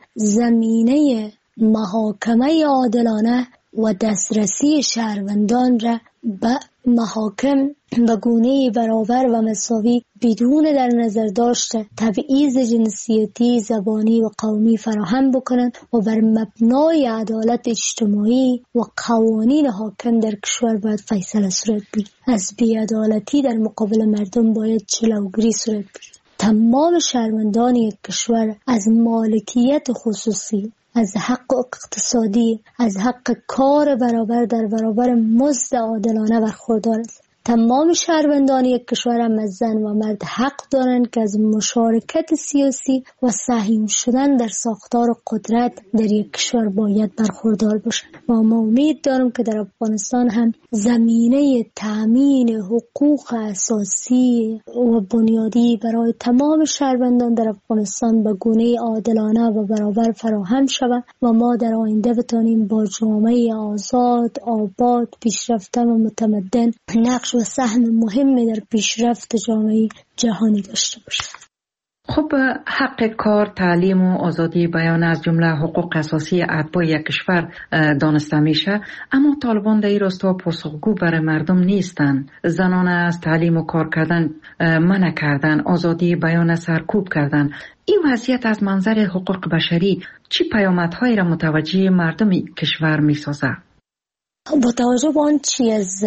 زمینه محاکمه عادلانه و دسترسی شهروندان را به محاکم به گونه برابر و مساوی بدون در نظر داشته تبعیض جنسیتی، زبانی و قومی فراهم بکنند و بر مبنای عدالت اجتماعی و قوانین حاکم در کشور باید فیصله صورت بگیرد. از بی‌عدالتی در مقابل مردم باید جلوگیری صورت بگیرد. تمام شهروندان یک کشور از مالکیت خصوصی، از حق اقتصادی، از حق کار برابر در برابر مزد عادلانه برخوردار است. تمام شهروندان یک کشور هم از زن و مرد حق دارند که از مشارکت سیاسی و سهم شدن در ساختار قدرت در یک کشور باید برخوردار باشند. و ما امید دارم که در افغانستان هم زمینه تأمین حقوق اساسی و بنیادی برای تمام شهروندان در افغانستان به گونه عادلانه و برابر فراهم شود و ما در آینده بتوانیم با جامعه آزاد، آباد، پیشرفته و متمدن نقش و سهم مهمی در پیشرفت جامعه جهانی داشته باشد. خب حق کار، تعلیم و آزادی بیان از جمله حقوق اساسی اتباع یک کشور دانسته میشه، اما طالبان در این راستا پاسخگو برای مردم نیستند. زنان از تعلیم و کار کردن منع کردن، آزادی بیان سرکوب کردن. این وضعیت از منظر حقوق بشری چی پیامدهایی را متوجه مردم کشور میسازه؟ با توجه به آن چی از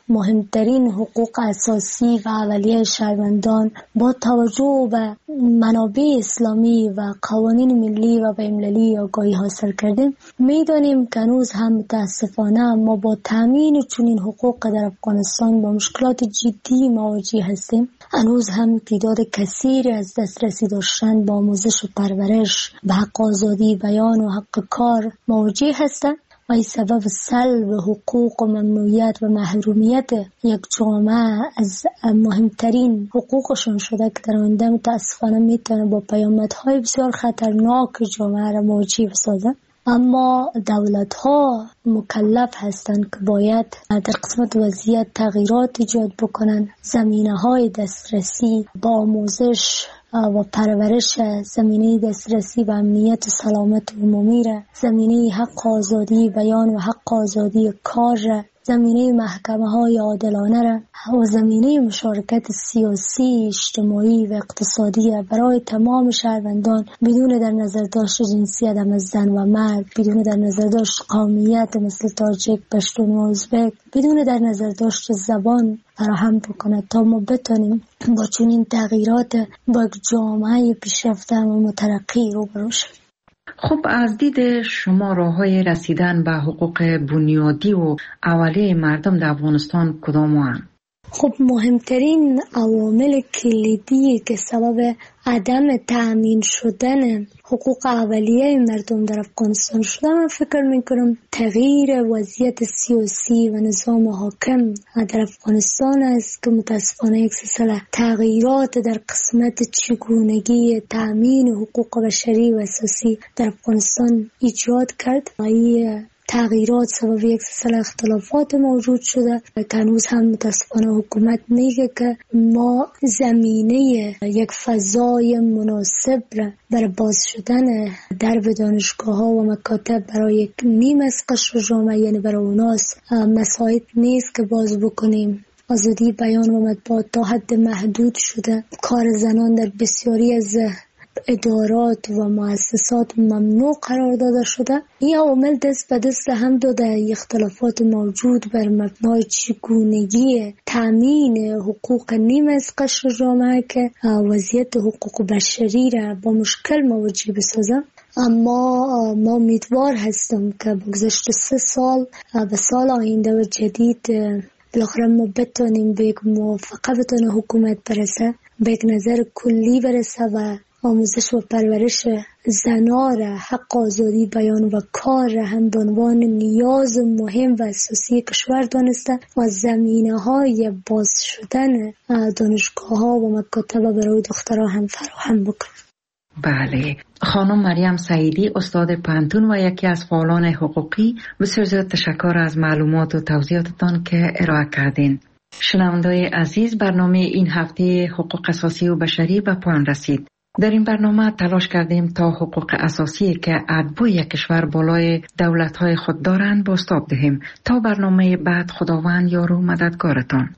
مهمترین حقوق اساسی و اولیه شهروندان، با توجه به منابع اسلامی و قوانین ملی و بین‌المللی آگاهی حاصل کردیم، میدانیم که هنوز هم متاسفانه ما با تامین چنین حقوق در افغانستان با مشکلات جدی مواجه هستیم. هنوز هم تعداد کثیری از دسترسی داشتن با آموزش و پرورش، به حق آزادی بیان و حق کار مواجه هستند و این سبب سلب حقوق و ممنوعیت و محرومیت یک جامعه از مهمترین حقوقشون شده که در آینده متاسفانه میتونه با پیامدهای بسیار خطرناک جامعه را مواجه بسازه. اما دولت‌ها مکلف هستند که باید در قسمت وضعیت تغییرات ایجاد بکنن. زمینه‌های دسترسی با آموزش و پرورش، زمینه دسترسی و امنیت و سلامت عمومی را، زمینه حق آزادی بیان و حق آزادی کار را، زمینه محکمه‌های عادلانه را و زمینه مشارکت سیاسی، اجتماعی و اقتصادی را برای تمام شهروندان بدون در نظر داشت جنسیت هم از زن و مرد، بدون در نظر داشت قومیت مثل تاجیک، پشتون و ازبک، بدون در نظر داشت زبان فراهم بکنه تا ما بتونیم با چنین تغییرات با یک جامعه پیشرفته و مترقی روبرو شویم. خب از دید شما راه‌های رسیدن به حقوق بنیادی و اولیه مردم در افغانستان کدام هستند؟ خب مهمترین عوامل کلیدی که سبب عدم تأمین شدن حقوق اولیه مردم در افغانستان شده، من فکر میکنم تغییر وضعیت سیاسی و نظام حاکم در افغانستان است که متاسفانه یک سلسله تغییرات در قسمت چگونگی تأمین حقوق بشری و اساسی در افغانستان ایجاد کرد. تغییرات سبب یک سلسله اختلافات موجود شده که هنوز هم متاسفانه حکومت میگه که ما زمینه یک فضای مناسب برای باز شدن درب دانشگاه‌ها و مکاتب برای یک نیم از قشر جامعه، یعنی برای اوناس مساعد نیست که باز بکنیم. آزادی بیان و مطبوعات تا حد محدود شده. کار زنان در بسیاری از ادارات و مؤسسات ممنوع قرار داده شده. این عوامل دست به دست هم داده اختلافات موجود بر مبنای چگونگی تامین حقوق نیم از قشر جامعه که وضعیت حقوق بشری را با مشکل مواجه بسازه. اما ما امیدوار هستم که بگذشت 3 سال به سال آینده و جدید بالاخره ما بتونیم به یک موافقه بتونه حکومت برسه، به یک نظر کلی برسه و آموزش و پرورش زنان را، حق آزادی بیان و کار را هم به عنوان نیاز مهم و اساسی کشور دانسته و زمینه‌های باز شدن دانشگاه‌ها و مکاتب برای دخترها هم فراهم بکنه. بله، خانم مریم سعیدی، استاد پانتون و یکی از فعالان حقوقی، بسیار زیاد تشکر از معلومات و توضیحاتتان که ارائه کردین. شنونده‌های عزیز، برنامه این هفته حقوق اساسی و بشری به پایان رسید. در این برنامه تلاش کردیم تا حقوق اساسی که اتباع یک کشور بالای دولت‌های خود دارند بازتاب دهیم. تا برنامه بعد، خداوند یار و مددگارتان.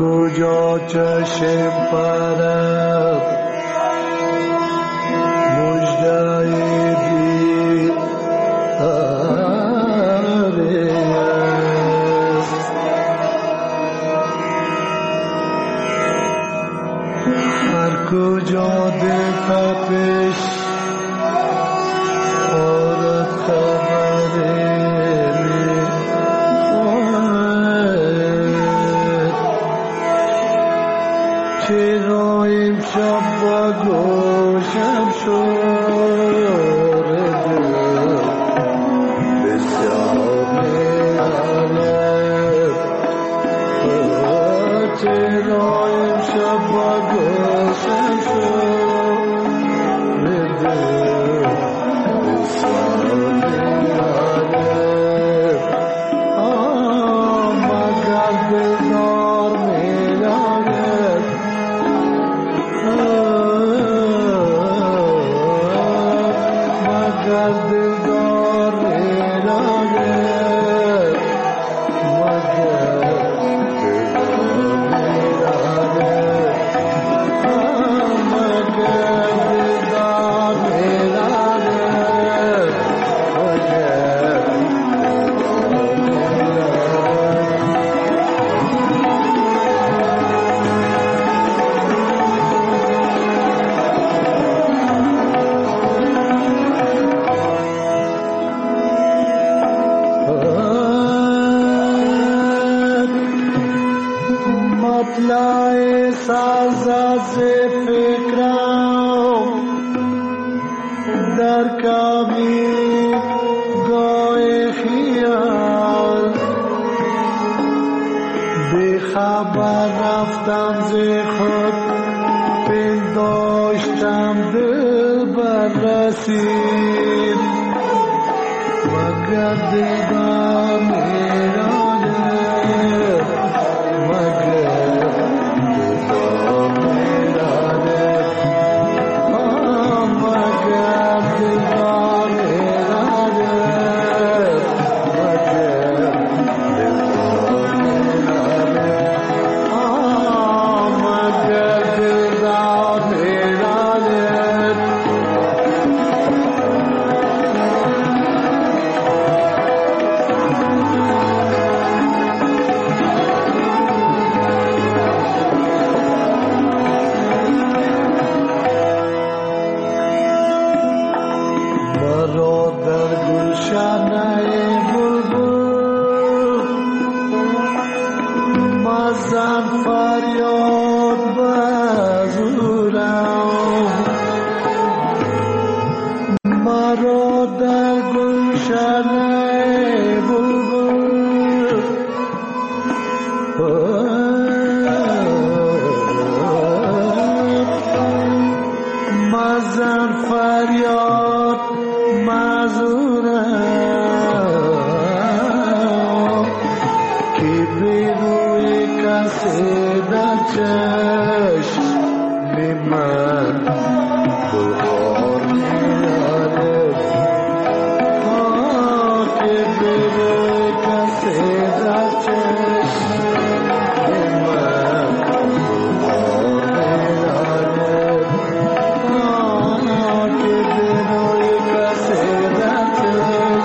کجا چشم پرد مجده دید هر کجا دل تپش خورد خبری چرا امشب با گوشم شور دل بسیار می‌آلد چرا امشب با گوشم شور دل بسیار می‌آلد مگر دلدار می‌آید مگر دلدار می‌آید مگر دلدار می‌آید مگر دلدار می‌آید مطلع ساز از فکرم در کمی گاه خیال بی خبر رفتم ز خود پنداشتم دل بررسید مگر دیدار می‌آید مگر دیدار می‌آید مگر دیدار می‌آید مگر دیدار می‌آید مگر دیدار می‌آید مرا در گلشنه بلبل مزن فریاد بزورم مرا در گلشنه بلبل مزن فریاد مزورم که به روی کسی در چشم من بخار می‌آید که به روی کسی در چشم من بخار می‌آید که به روی کسی در چشم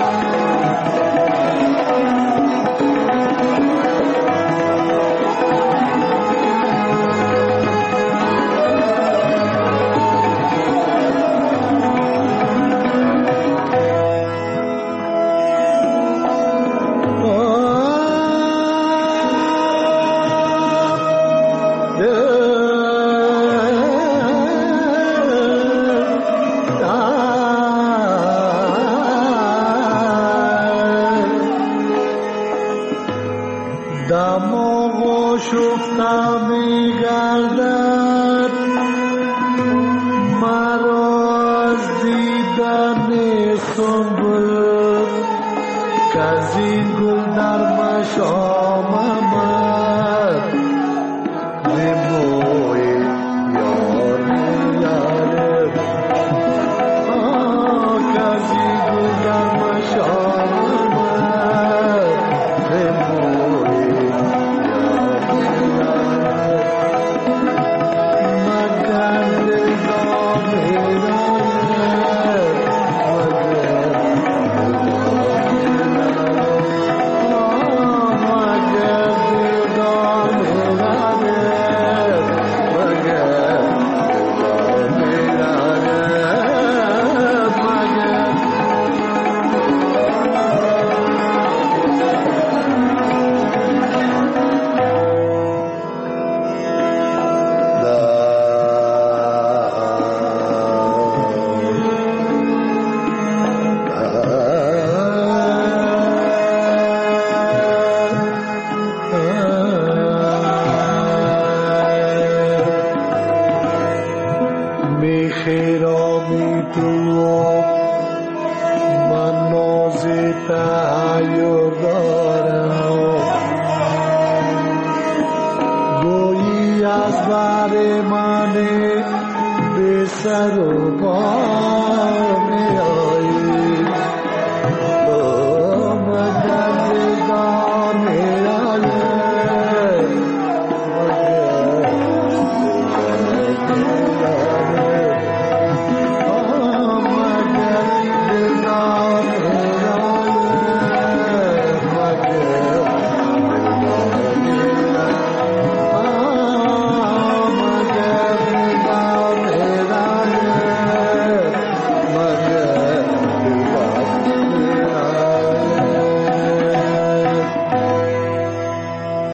دماغ شفته می‌گردد مرا از دیدن سنبل که از این گل در مشام